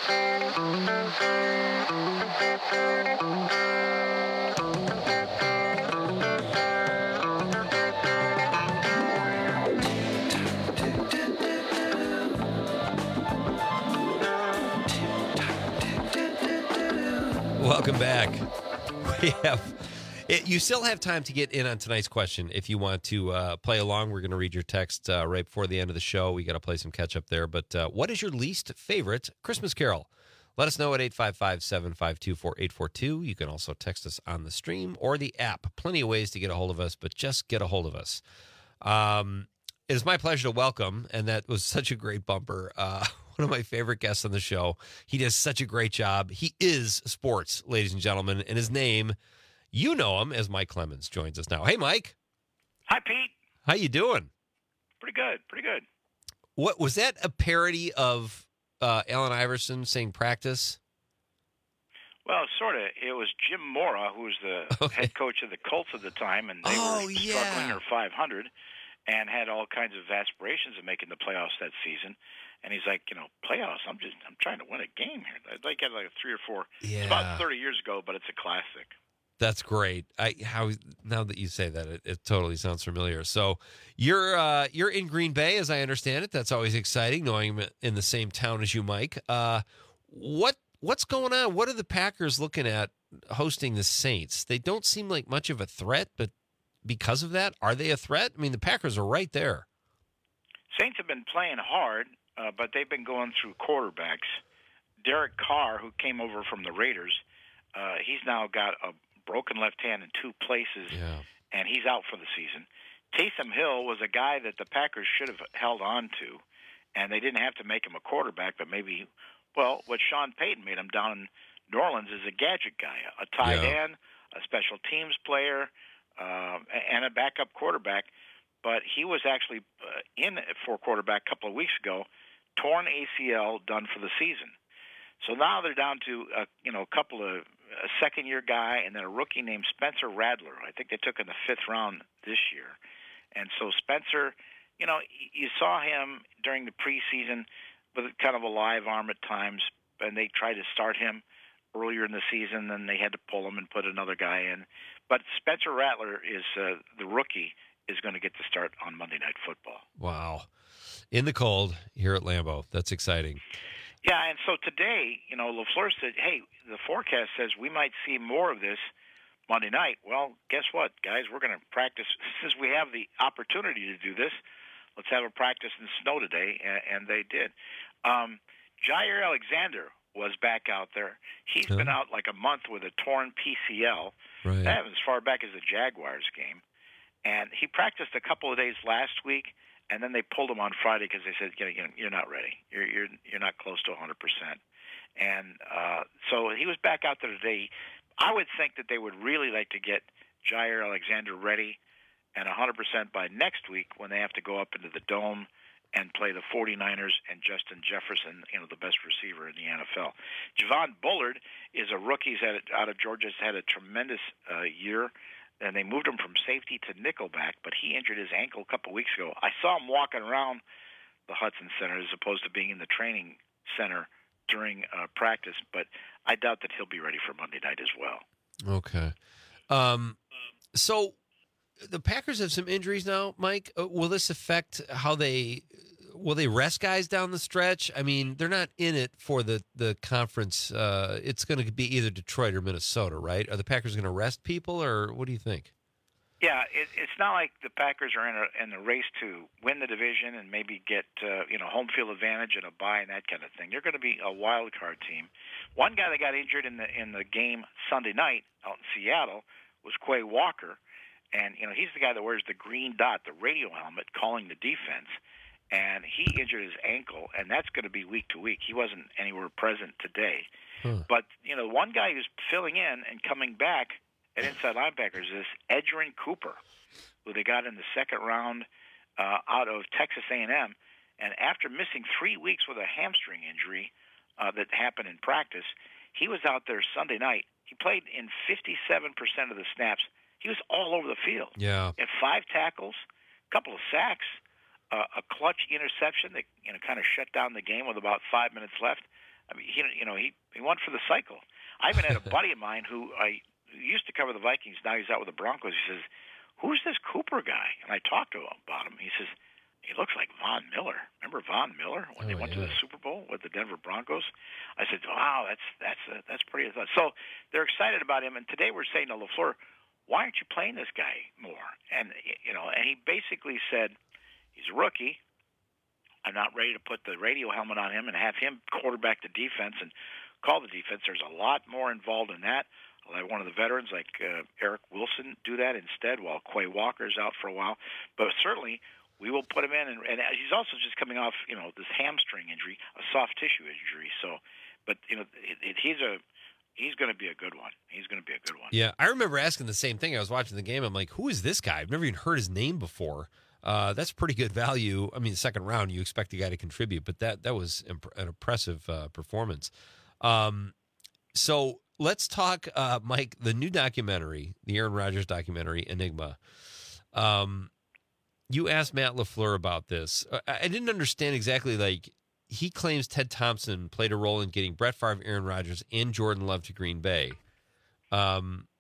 Welcome back. We have it, you still have time to get in on tonight's question if you want to uh, play along. We're going to read your text uh, right before the end of the show. We got to play some catch up there. But uh, what is your least favorite Christmas carol? Let us know at eight five five, seven five two, four eight four two. You can also text us on the stream or the app. Plenty of ways to get a hold of us, but just get a hold of us. Um, it is my pleasure to welcome, and that was such a great bumper, uh, one of my favorite guests on the show. He does such a great job. He is sports, ladies and gentlemen, and his name, you know him as Mike Clemens, joins us now. Hey, Mike. Hi, Pete. How you doing? Pretty good, pretty good. What was that a parody of uh, Allen Iverson saying practice? Well, sort of. It was Jim Mora, who was the Okay. head coach of the Colts at the time, and they Oh, were yeah. struggling or five hundred and had all kinds of aspirations of making the playoffs that season. And he's like, you know, playoffs, I'm just, I'm trying to win a game here. I'd like to have like a three or four. Yeah. It's about thirty years ago, but it's a classic. That's great. I how now that you say that, it, it totally sounds familiar. So you're uh, you're in Green Bay, as I understand it. That's always exciting, knowing I'm in the same town as you, Mike. Uh, what what's going on? What are the Packers looking at hosting the Saints? They don't seem like much of a threat, but because of that, are they a threat? I mean, the Packers are right there. Saints have been playing hard, uh, but they've been going through quarterbacks. Derek Carr, who came over from the Raiders, uh, he's now got a broken left hand in two places, yeah. and he's out for the season. Taysom Hill was a guy that the Packers should have held on to, and they didn't have to make him a quarterback, but maybe, well, what Sean Payton made him down in New Orleans is a gadget guy, a tight Yeah. end, a special teams player, uh, and a backup quarterback. But he was actually uh, in for quarterback a couple of weeks ago, torn A C L, done for the season. So now they're down to a, you know a couple of a second-year guy and then a rookie named Spencer Rattler. I think they took in the fifth round this year. And so Spencer, you know, you saw him during the preseason with kind of a live arm at times, and they tried to start him earlier in the season, then they had to pull him and put another guy in. But Spencer Rattler is uh, the rookie is going to get to start on Monday Night Football. Wow. In the cold here at Lambeau. That's exciting. Yeah, and so today, you know, LaFleur said, hey, the forecast says we might see more of this Monday night. Well, guess what, guys? We're going to practice. Since we have the opportunity to do this, let's have a practice in snow today, and, and they did. Um, Jair Alexander was back out there. He's Huh? been out like a month with a torn P C L. Right. That was as far back as the Jaguars game. And he practiced a couple of days last week, and then they pulled him on Friday because they said, you know, you're not ready. You're you're you're not close to one hundred percent. And uh, so he was back out there today. I would think that they would really like to get Jair Alexander ready and one hundred percent by next week when they have to go up into the Dome and play the 49ers and Justin Jefferson, you know, the best receiver in the N F L. Javon Bullard is a rookie. He's had, out of Georgia. He's had a tremendous uh, year. And they moved him from safety to nickelback, but he injured his ankle a couple weeks ago. I saw him walking around the Hudson Center as opposed to being in the training center during uh, practice, but I doubt that he'll be ready for Monday night as well. Okay. Um, so the Packers have some injuries now, Mike. Uh, will this affect how they will they rest guys down the stretch? I mean, they're not in it for the the conference. Uh, it's going to be either Detroit or Minnesota, right? Are the Packers going to rest people, or what do you think? Yeah, it, it's not like the Packers are in a, in the race to win the division and maybe get uh, you know home field advantage and a bye and that kind of thing. They're going to be a wild card team. One guy that got injured in the in the game Sunday night out in Seattle was Quay Walker, and you know he's the guy that wears the green dot, the radio helmet, calling the defense. And he injured his ankle, and that's going to be week to week. He wasn't anywhere present today. Huh. But, you know, one guy who's filling in and coming back at inside linebackers is Edgerrin Cooper, who they got in the second round uh, out of Texas A and M. And after missing three weeks with a hamstring injury uh, that happened in practice, he was out there Sunday night. He played in fifty-seven percent of the snaps. He was all over the field. Yeah. He had five tackles, a couple of sacks. Uh, a clutch interception that you know kind of shut down the game with about five minutes left. I mean, he you know he he went for the cycle. I even had a buddy of mine who I who used to cover the Vikings. Now he's out with the Broncos. He says, "Who's this Cooper guy?" And I talked to him about him. He says, "He looks like Von Miller. Remember Von Miller when Oh, they went yeah. to the Super Bowl with the Denver Broncos?" I said, "Wow, that's that's uh, that's pretty." So they're excited about him. And today we're saying to LaFleur, "Why aren't you playing this guy more?" And you know, and he basically said, he's a rookie. I'm not ready to put the radio helmet on him and have him quarterback the defense and call the defense. There's a lot more involved in that. I'll have one of the veterans like uh, Eric Wilson do that instead while Quay Walker's out for a while. But certainly we will put him in. And, and he's also just coming off, you know, this hamstring injury, a soft tissue injury. So, but, you know, it, it, he's a he's going to be a good one. He's going to be a good one. Yeah, I remember asking the same thing. I was watching the game. I'm like, who is this guy? I've never even heard his name before. Uh, that's pretty good value. I mean, second round, you expect a guy to contribute, but that that was imp- an impressive uh, performance. Um, so let's talk, uh, Mike, the new documentary, the Aaron Rodgers documentary, Enigma. Um, you asked Matt LaFleur about this. I, I didn't understand exactly, like, he claims Ted Thompson played a role in getting Brett Favre, Aaron Rodgers, and Jordan Love to Green Bay. Um,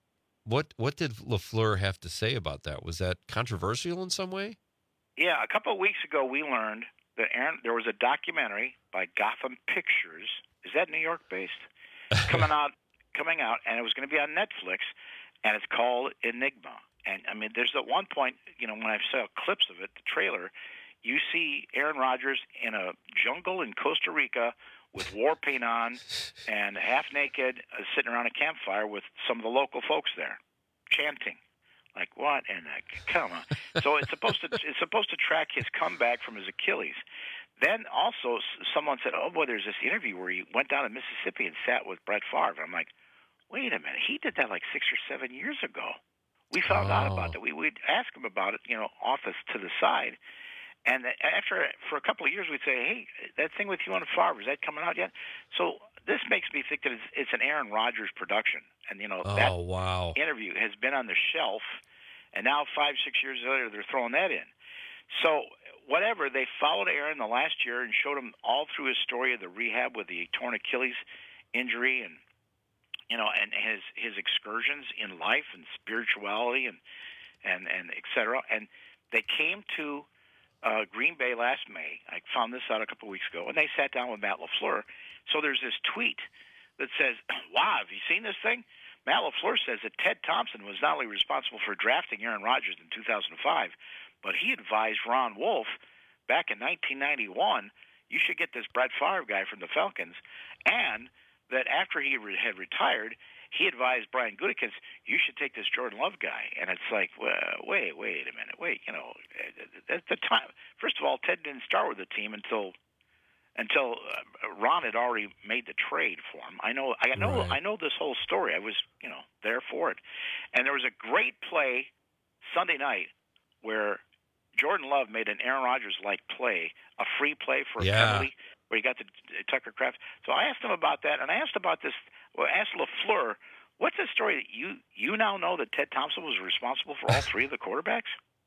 What what did LaFleur have to say about that? Was that controversial in some way? Yeah, a couple of weeks ago we learned that Aaron, there was a documentary by Gotham Pictures. Is that New York based? coming out, coming out, and it was going to be on Netflix, and it's called Enigma. And I mean, there's at one point, you know, when I saw clips of it, the trailer, you see Aaron Rodgers in a jungle in Costa Rica with war paint on and half naked, uh, sitting around a campfire with some of the local folks there, chanting. Like what? And uh, come on. So it's supposed to it's supposed to track his comeback from his Achilles. Then also someone said, "Oh boy, there's this interview where he went down to Mississippi and sat with Brett Favre." I'm like, "Wait a minute, he did that like six or seven years ago." We found oh. out about that. We we'd ask him about it, you know, off us to the side. And after for a couple of years, we'd say, "Hey, that thing with you and Favre, is that coming out yet?" So this makes me think that it's, it's an Aaron Rodgers production, and you know oh, that wow. interview has been on the shelf, and now five, six years later, they're throwing that in. So whatever, they followed Aaron the last year and showed him all through his story of the rehab with the torn Achilles injury, and you know, and his his excursions in life and spirituality and and and et cetera. And they came to Uh, Green Bay last May. I found this out a couple of weeks ago, and they sat down with Matt LaFleur. So there's this tweet that says, wow, have you seen this thing? Matt LaFleur says that Ted Thompson was not only responsible for drafting Aaron Rodgers in two thousand five, but he advised Ron Wolf back in nineteen ninety-one, you should get this Brett Favre guy from the Falcons, and that after he re- had retired, he advised Brian Gutekunst, you should take this Jordan Love guy. And it's like, well, wait, wait a minute, wait, you know, at the time, first of all, Ted didn't start with the team until until uh, Ron had already made the trade for him. I know, I know, right. I know this whole story. I was, you know, there for it. And there was a great play Sunday night where Jordan Love made an Aaron Rodgers-like play, a free play for a yeah. penalty, where he got to Tucker Kraft. So I asked him about that, and I asked about this. Well, I asked LaFleur, what's the story that you you now know that Ted Thompson was responsible for all three of the quarterbacks?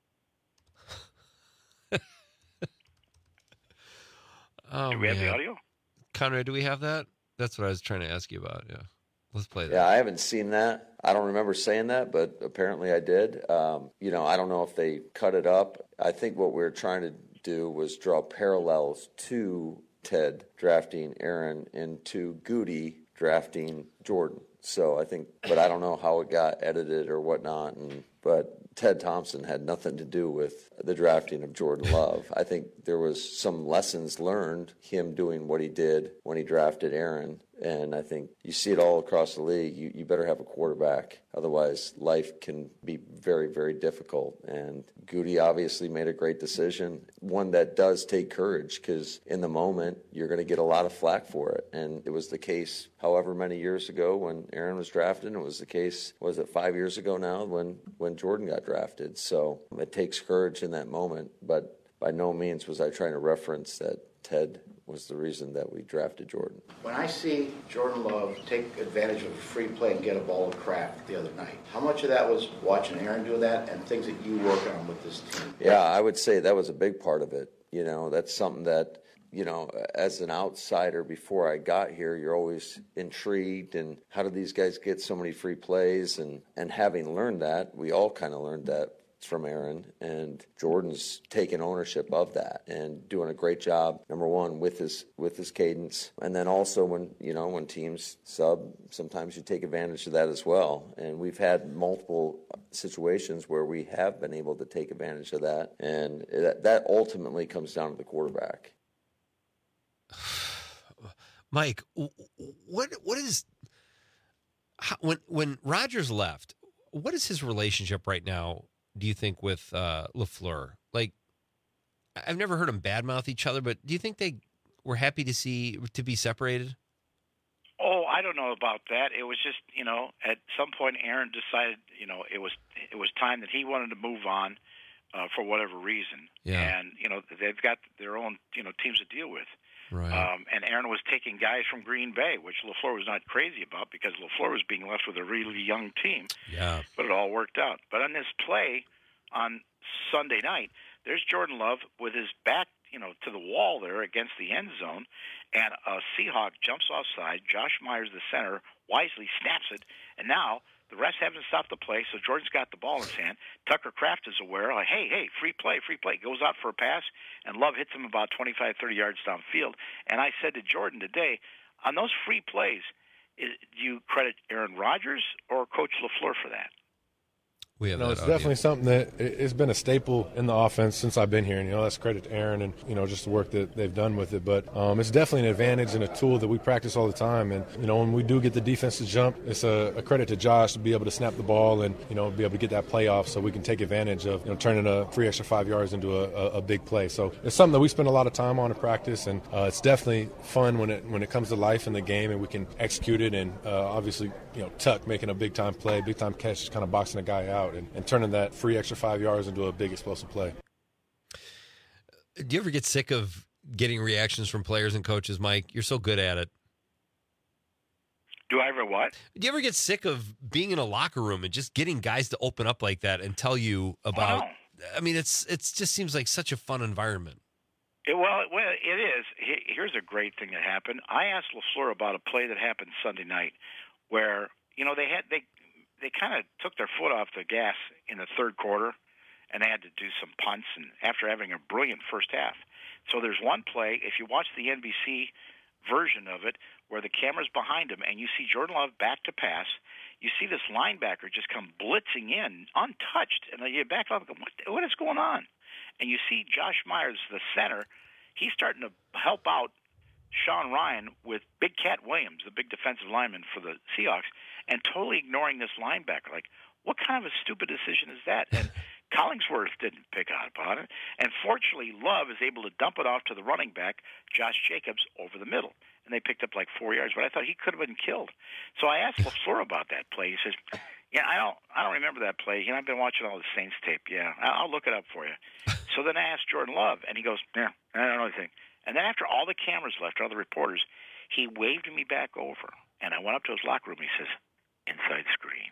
oh, do we have man. the audio? Conrad, do we have that? That's what I was trying to ask you about. Yeah, let's play that. Yeah, I haven't seen that. I don't remember saying that, but apparently I did. Um, you know, I don't know if they cut it up. I think what we were trying to do was draw parallels to Ted drafting Aaron and to Goody drafting Jordan. So I think, but I don't know how it got edited or whatnot. And but Ted Thompson had nothing to do with the drafting of Jordan Love. I think there was some lessons learned, him doing what he did when he drafted Aaron. And I think you see it all across the league. You, you better have a quarterback. Otherwise, life can be very, very difficult. And Goody obviously made a great decision, one that does take courage, because in the moment, you're going to get a lot of flack for it. And it was the case however many years ago when Aaron was drafted. It was the case, was it five years ago now, when, when Jordan got drafted. So it takes courage in that moment. But by no means was I trying to reference that Ted was the reason that we drafted Jordan. When I see Jordan Love take advantage of a free play and get a ball to Kraft the other night, how much of that was watching Aaron do that and things that you work on with this team? Yeah, I would say that was a big part of it. You know, that's something that, you know, as an outsider before I got here, you're always intrigued and how do these guys get so many free plays? And, and having learned that, we all kind of learned that from Aaron, and Jordan's taking ownership of that and doing a great job, number one, with his with his cadence. And then also when, you know, when teams sub, sometimes you take advantage of that as well. And we've had multiple situations where we have been able to take advantage of that. And that, that ultimately comes down to the quarterback. Mike, what what is how, when when Rodgers left, what is his relationship right now, do you think, with uh, LaFleur? Like, I've never heard them badmouth each other, but do you think they were happy to see to be separated? Oh, I don't know about that. It was just, you know, at some point Aaron decided, you know, it was it was time that he wanted to move on uh, for whatever reason. Yeah. And, you know, they've got their own, you know, teams to deal with. Right. Um, and Aaron was taking guys from Green Bay, which LaFleur was not crazy about because LaFleur was being left with a really young team. Yeah. But it all worked out. But on this play on Sunday night, there's Jordan Love with his back, you know, to the wall there against the end zone, and a Seahawk jumps offside. Josh Myers, the center, wisely snaps it, and now The refs haven't stopped the play, so Jordan's got the ball in his hand. Tucker Kraft is aware, like, hey, hey, free play, free play. Goes out for a pass, and Love hits him about twenty-five, thirty yards downfield. And I said to Jordan today, on those free plays, is, do you credit Aaron Rodgers or Coach LaFleur for that? We have you know, that it's audio. definitely something that it's been a staple in the offense since I've been here. And, you know, that's credit to Aaron and, you know, just the work that they've done with it. But um, it's definitely an advantage and a tool that we practice all the time. And, you know, when we do get the defense to jump, it's a, a credit to Josh to be able to snap the ball and, you know, be able to get that play off so we can take advantage of, you know, turning a free extra five yards into a, a, a big play. So it's something that we spend a lot of time on in practice. And uh, it's definitely fun when it when it comes to life in the game and we can execute it. And uh, obviously, you know, Tuck making a big-time play, big-time catch, just kind of boxing a guy out and, and turning that free extra five yards into a big explosive play. Do you ever get sick of getting reactions from players and coaches, Mike? You're so good at it. Do I ever what? Do you ever get sick of being in a locker room and just getting guys to open up like that and tell you about? Oh, no. I mean, it's it's just seems like such a fun environment. It, well, it, well, it is. He- Here's a great thing that happened. I asked LaFleur about a play that happened Sunday night, where you know they had they they kind of took their foot off the gas in the third quarter, and they had to do some punts, and after having a brilliant first half. So there's one play, if you watch the N B C version of it, where the camera's behind him, and you see Jordan Love back to pass, you see this linebacker just come blitzing in, untouched, and you back up and go, what, what is going on? And you see Josh Myers, the center, he's starting to help out Sean Ryan with Big Cat Williams, the big defensive lineman for the Seahawks, and totally ignoring this linebacker. Like, what kind of a stupid decision is that? And Collingsworth didn't pick out upon it. And fortunately, Love is able to dump it off to the running back, Josh Jacobs, over the middle. And they picked up like four yards, but I thought he could have been killed. So I asked LaFleur about that play. He says, yeah, I don't I don't remember that play. You know, I've been watching all the Saints tape. Yeah, I'll look it up for you. So then I asked Jordan Love, and he goes, yeah, I don't know anything. And then after all the cameras left, all the reporters, he waved me back over. And I went up to his locker room. He says, inside screen.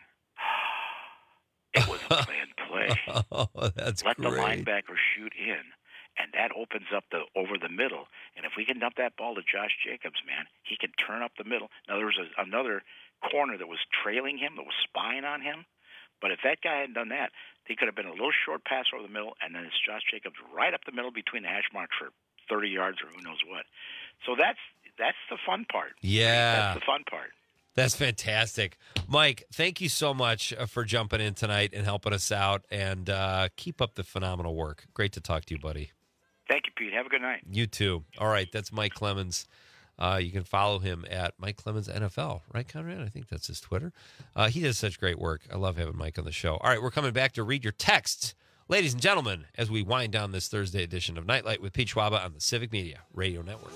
It was a planned play. Oh, that's Let great. the linebacker shoot in, and that opens up the over the middle. And if we can dump that ball to Josh Jacobs, man, he can turn up the middle. Now, there was a, another corner that was trailing him, that was spying on him. But if that guy hadn't done that, he could have been a little short pass over the middle, and then it's Josh Jacobs right up the middle between the hash marks for thirty yards or who knows what. So that's that's the fun part. Yeah. That's the fun part. That's fantastic. Mike, thank you so much for jumping in tonight and helping us out, and uh, keep up the phenomenal work. Great to talk to you, buddy. Thank you, Pete. Have a good night. You too. All right, that's Mike Clemens. Uh, you can follow him at Mike Clemens N F L, right, Conrad? I think that's his Twitter. Uh, he does such great work. I love having Mike on the show. All right, we're coming back to read your texts, ladies and gentlemen, as we wind down this Thursday edition of Nightlight with Pete Schwaba on the Civic Media Radio Network.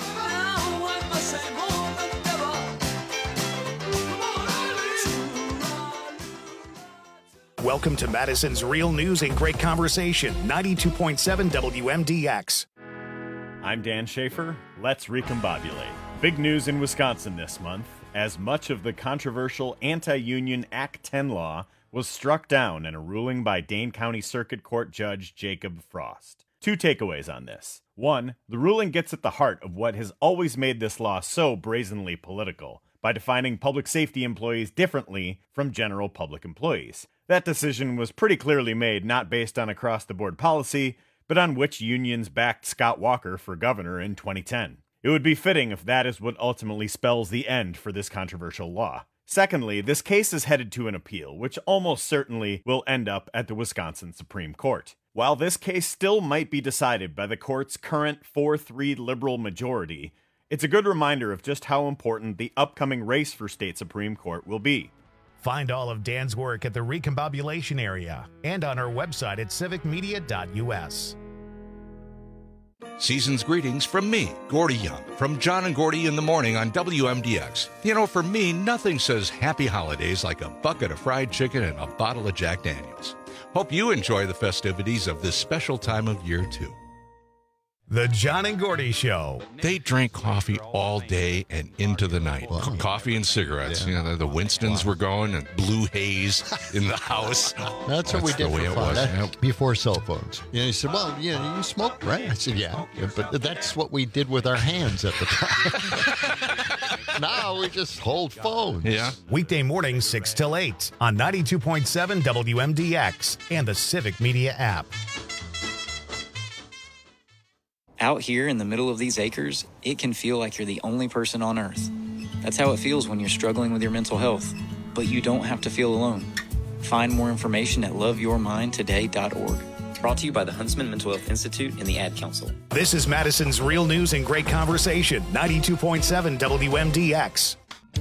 Welcome to Madison's Real News and Great Conversation, ninety-two point seven W M D X. I'm Dan Schaefer. Let's recombobulate. Big news in Wisconsin this month, as much of the controversial anti-union Act ten law was struck down in a ruling by Dane County Circuit Court Judge Jacob Frost. Two takeaways on this. One, the ruling gets at the heart of what has always made this law so brazenly political, by defining public safety employees differently from general public employees. That decision was pretty clearly made not based on across-the-board policy, but on which unions backed Scott Walker for governor in twenty ten. It would be fitting if that is what ultimately spells the end for this controversial law. Secondly, this case is headed to an appeal, which almost certainly will end up at the Wisconsin Supreme Court. While this case still might be decided by the court's current four three liberal majority, it's a good reminder of just how important the upcoming race for state Supreme Court will be. Find all of Dan's work at the Recombobulation area and on our website at civic media dot U S. Season's greetings from me, Gordy Young, from John and Gordy in the Morning on W M D X. You know, for me, nothing says happy holidays like a bucket of fried chicken and a bottle of Jack Daniels. Hope you enjoy the festivities of this special time of year, too. The John and Gordy Show. They drank coffee all day and into the night. Wow. Coffee and cigarettes. Yeah. You know, the Winstons wow. were going and blue haze in the house. That's, That's what we did the way for it fun. was. That, Yeah. Before cell phones. You know, he said, well, you know, you smoked, right? I said, yeah. yeah. But that's what we did with our hands at the time. Now we just hold phones. Yeah. Weekday mornings six till eight on ninety-two point seven W M D X and the Civic Media app. Out here in the middle of these acres, it can feel like you're the only person on Earth. That's how it feels when you're struggling with your mental health. But you don't have to feel alone. Find more information at love your mind today dot org. Brought to you by the Huntsman Mental Health Institute and the Ad Council. This is Madison's Real News and Great Conversation, ninety-two point seven W M D X.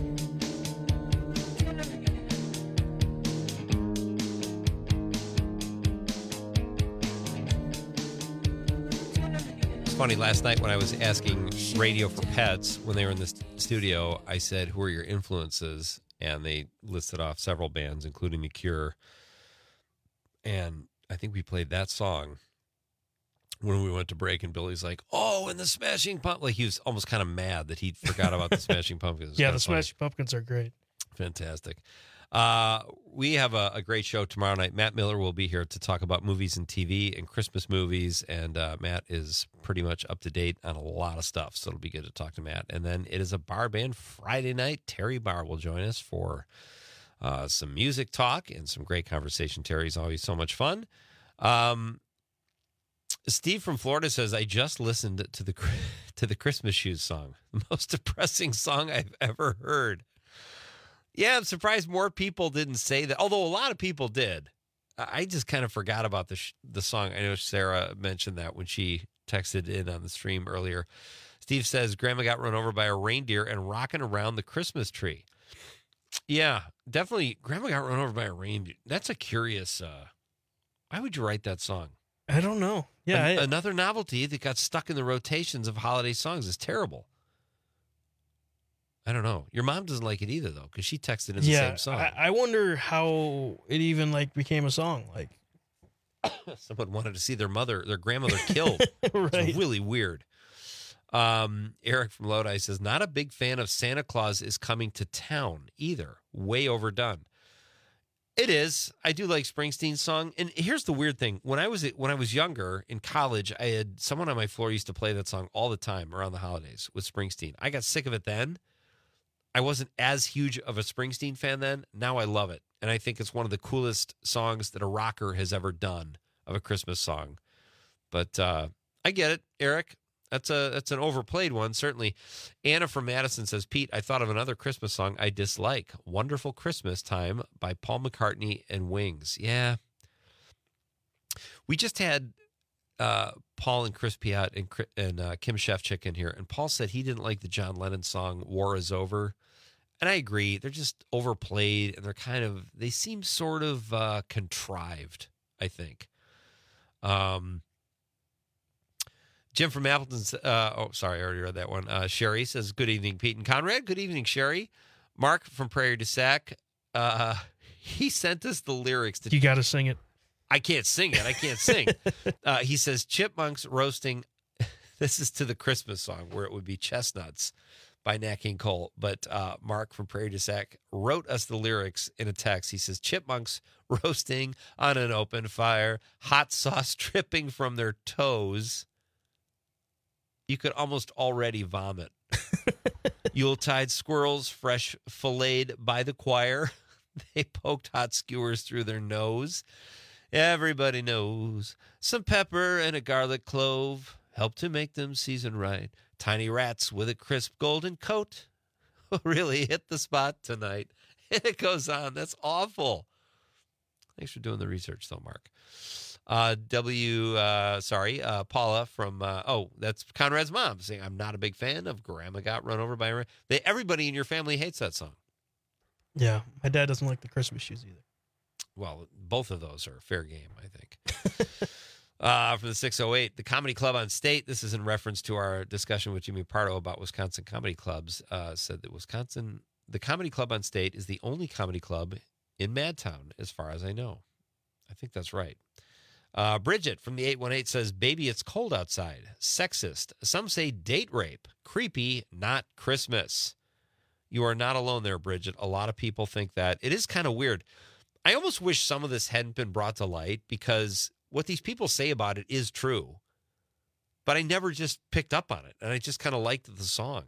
It's funny, last night when I was asking Radio for Pets, when they were in the st- studio, I said, who are your influences? And they listed off several bands, including The Cure. And I think we played that song when we went to break, and Billy's like, oh, and the Smashing Pumpkins. Like, he was almost kind of mad that he forgot about the Smashing Pumpkins. Yeah, the Smashing Pumpkins are great. Fantastic. Uh, we have a, a great show tomorrow night. Matt Miller will be here to talk about movies and T V and Christmas movies, and uh, Matt is pretty much up to date on a lot of stuff, so it'll be good to talk to Matt. And then it is a bar band Friday night. Terry Barr will join us for uh, some music talk and some great conversation. Terry's always so much fun. Um, Steve from Florida says, I just listened to the to the Christmas Shoes song, the most depressing song I've ever heard. Yeah, I'm surprised more people didn't say that, although a lot of people did. I just kind of forgot about the sh- the song. I know Sarah mentioned that when she texted in on the stream earlier. Steve says, Grandma got run over by a reindeer and rocking around the Christmas tree. Yeah, definitely. Grandma got run over by a reindeer. That's a curious, uh, why would you write that song? I don't know. Yeah. An- I, another novelty that got stuck in the rotations of holiday songs is terrible. I don't know. Your mom doesn't like it either, though, because she texted in the yeah, same song. I, I wonder how it even like became a song. Like, someone wanted to see their mother, their grandmother killed. Right. It's really weird. Um, Eric from Lodi says, not a big fan of Santa Claus is Coming to Town either. Way overdone. It is. I do like Springsteen's song. And here's the weird thing. When I was when I was younger in college, I had someone on my floor used to play that song all the time around the holidays with Springsteen. I got sick of it then. I wasn't as huge of a Springsteen fan then. Now I love it. And I think it's one of the coolest songs that a rocker has ever done of a Christmas song. But uh, I get it, Eric. That's a that's an overplayed one, certainly. Anna from Madison says, Pete, I thought of another Christmas song I dislike. Wonderful Christmas Time by Paul McCartney and Wings. Yeah. We just had uh, Paul and Chris Piat and, and uh, Kim Shefchick in here, and Paul said he didn't like the John Lennon song War Is Over. And I agree. They're just overplayed, and they're kind of, they seem sort of uh, contrived, I think. Um, Jim from Appleton's, uh, oh, sorry, I already read that one. Uh, Sherry says, good evening, Pete and Conrad. Good evening, Sherry. Mark from Prairie du Sac, uh, he sent us the lyrics. To, you got to sing it. I can't sing it. I can't sing. uh, he says, chipmunks roasting, this is to the Christmas song, where it would be Chestnuts by Nat King Cole. But uh, Mark from Prairie du Sac wrote us the lyrics in a text. He says, chipmunks roasting on an open fire, hot sauce dripping from their toes. You could almost already vomit. Yuletide squirrels, fresh filleted by the choir. They poked hot skewers through their nose. Everybody knows some pepper and a garlic clove help to make them season right. Tiny rats with a crisp golden coat really hit the spot tonight. And it goes on. That's awful. Thanks for doing the research, though, Mark. Uh, W, uh, sorry, uh, Paula from, uh, oh, that's Conrad's mom saying, I'm not a big fan of Grandma Got Run Over by a... They, everybody in your family hates that song. Yeah, my dad doesn't like the Christmas Shoes either. Well, both of those are fair game, I think. uh, from the six oh eight, the Comedy Club on State, this is in reference to our discussion with Jimmy Pardo about Wisconsin comedy clubs, uh, said that Wisconsin, the Comedy Club on State is the only comedy club in Madtown, as far as I know. I think that's right. Uh, Bridget from the eight one eight says, baby, it's cold outside. Sexist. Some say date rape. Creepy, not Christmas. You are not alone there, Bridget. A lot of people think that. It is kind of weird. I almost wish some of this hadn't been brought to light, because what these people say about it is true. But I never just picked up on it, and I just kind of liked the song.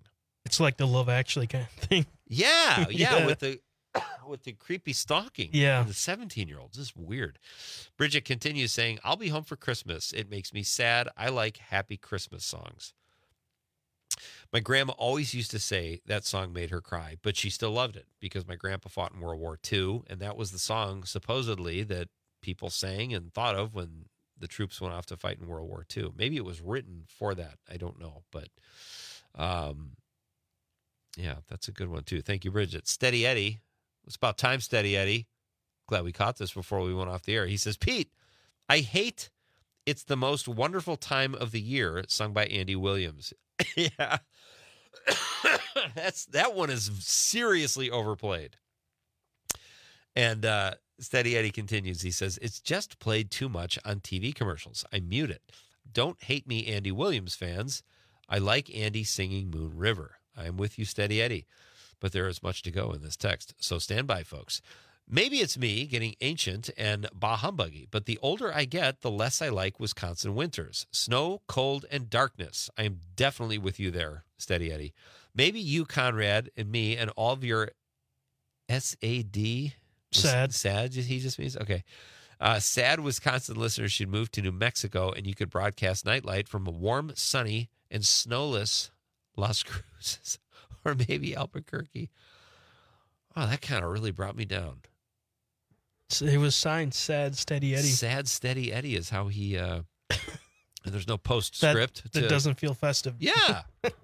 It's like the Love Actually kind of thing. Yeah, yeah, Yeah. with the with the creepy stalking. Yeah. The seventeen-year-olds. This is weird. Bridget continues saying, I'll be home for Christmas. It makes me sad. I like happy Christmas songs. My grandma always used to say that song made her cry, but she still loved it because my grandpa fought in World War Two, and that was the song, supposedly, that people sang and thought of when the troops went off to fight in World War Two. Maybe it was written for that. I don't know, but um, yeah, that's a good one, too. Thank you, Bridget. Steady Eddie. It's about time, Steady Eddie. Glad we caught this before we went off the air. He says, Pete, I hate It's the Most Wonderful Time of the Year, sung by Andy Williams. Yeah. That's that one is seriously overplayed. And uh, Steady Eddie continues. He says, it's just played too much on T V commercials. I mute it. Don't hate me, Andy Williams fans. I like Andy singing Moon River. I am with you, Steady Eddie. But there is much to go in this text. So stand by, folks. Maybe it's me getting ancient and bah humbuggy, but the older I get, the less I like Wisconsin winters. Snow, cold, and darkness. I am definitely with you there, Steady Eddie. Maybe you, Conrad, and me, and all of your S A D? Sad. Sad, he just means? Okay. Uh, sad Wisconsin listeners should move to New Mexico, and you could broadcast Nightlight from a warm, sunny, and snowless Las Cruces, or maybe Albuquerque. Oh, that kind of really brought me down. So it was signed Sad Steady Eddie. Sad Steady Eddie is how he, uh, and there's no postscript. That, that to, doesn't feel festive. Yeah.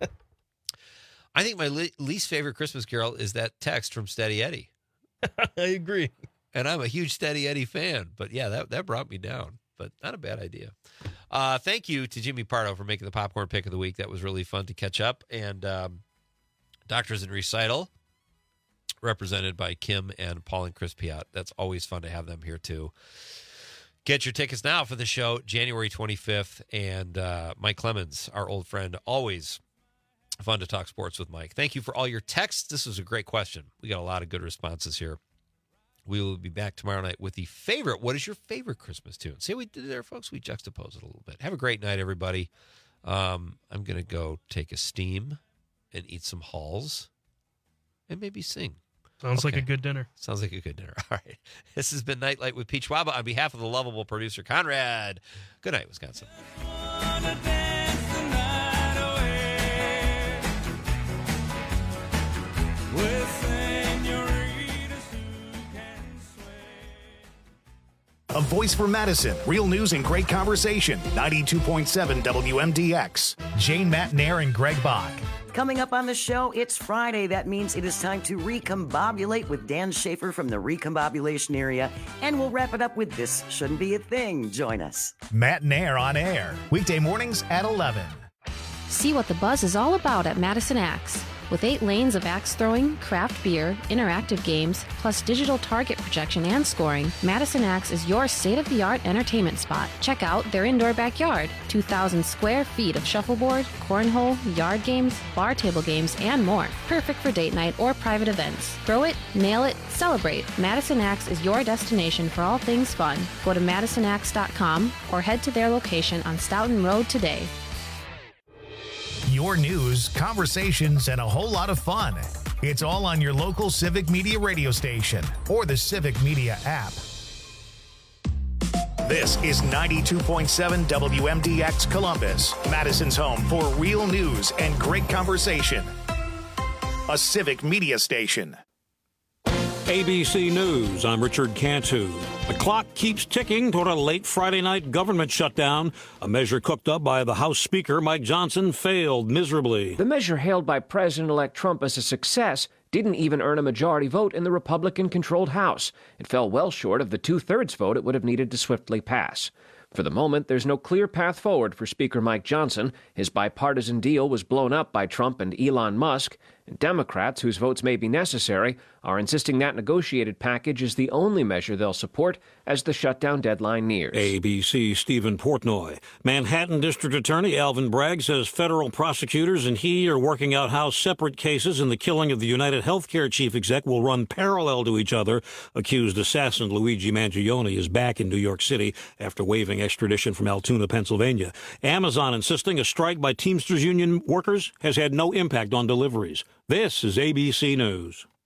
I think my le- least favorite Christmas carol is that text from Steady Eddie. I agree. And I'm a huge Steady Eddie fan, but yeah, that, that brought me down, but not a bad idea. Uh, thank you to Jimmy Pardo for making the popcorn pick of the week. That was really fun to catch up. And um, Doctors in Recital, represented by Kim and Paul and Chris Piat. That's always fun to have them here, too. Get your tickets now for the show, January twenty-fifth. And uh, Mike Clemens, our old friend, always fun to talk sports with Mike. Thank you for all your texts. This was a great question. We got a lot of good responses here. We will be back tomorrow night with the favorite. What is your favorite Christmas tune? See what we did there, folks? We juxtapose it a little bit. Have a great night, everybody. Um, I'm going to go take a steam and eat some Halls and maybe sing. Sounds Okay. like a good dinner. Sounds like a good dinner. All right. This has been Nightlight with Pete Schwaba on behalf of the lovable producer, Conrad. Good night, Wisconsin. A voice for Madison. Real news and great conversation. ninety-two point seven W M D X. Jane Matnair and Greg Bach. Coming up on the show, it's Friday. That means it is time to recombobulate with Dan Schaefer from the recombobulation area. And we'll wrap it up with This Shouldn't Be a Thing. Join us. Matnair on air. Weekday mornings at eleven. See what the buzz is all about at Madison Axe. With eight lanes of axe throwing, craft beer, interactive games, plus digital target projection and scoring, Madison Axe is your state-of-the-art entertainment spot. Check out their indoor backyard. two thousand square feet of shuffleboard, cornhole, yard games, bar table games, and more. Perfect for date night or private events. Throw it, nail it, celebrate. Madison Axe is your destination for all things fun. Go to madison axe dot com or head to their location on Stoughton Road today. Your news, conversations, and a whole lot of fun. It's all on your local Civic Media radio station or the Civic Media app. This is ninety-two point seven W M D X Columbus, Madison's home for real news and great conversation. A Civic Media station. A B C News, I'm Richard Cantu. The clock keeps ticking toward a late Friday night government shutdown. A measure cooked up by the House Speaker, Mike Johnson, failed miserably. The measure hailed by President-elect Trump as a success didn't even earn a majority vote in the Republican-controlled House. It fell well short of the two-thirds vote it would have needed to swiftly pass. For the moment, there's no clear path forward for Speaker Mike Johnson. His bipartisan deal was blown up by Trump and Elon Musk, And Democrats, whose votes may be necessary, are insisting that negotiated package is the only measure they'll support as the shutdown deadline nears. A B C Stephen Portnoy. Manhattan District Attorney Alvin Bragg says federal prosecutors and he are working out how separate cases in the killing of the United Healthcare chief exec will run parallel to each other. Accused assassin Luigi Mangione is back in New York City after waiving extradition from Altoona, Pennsylvania. Amazon insisting a strike by Teamsters Union workers has had no impact on deliveries. This is A B C News.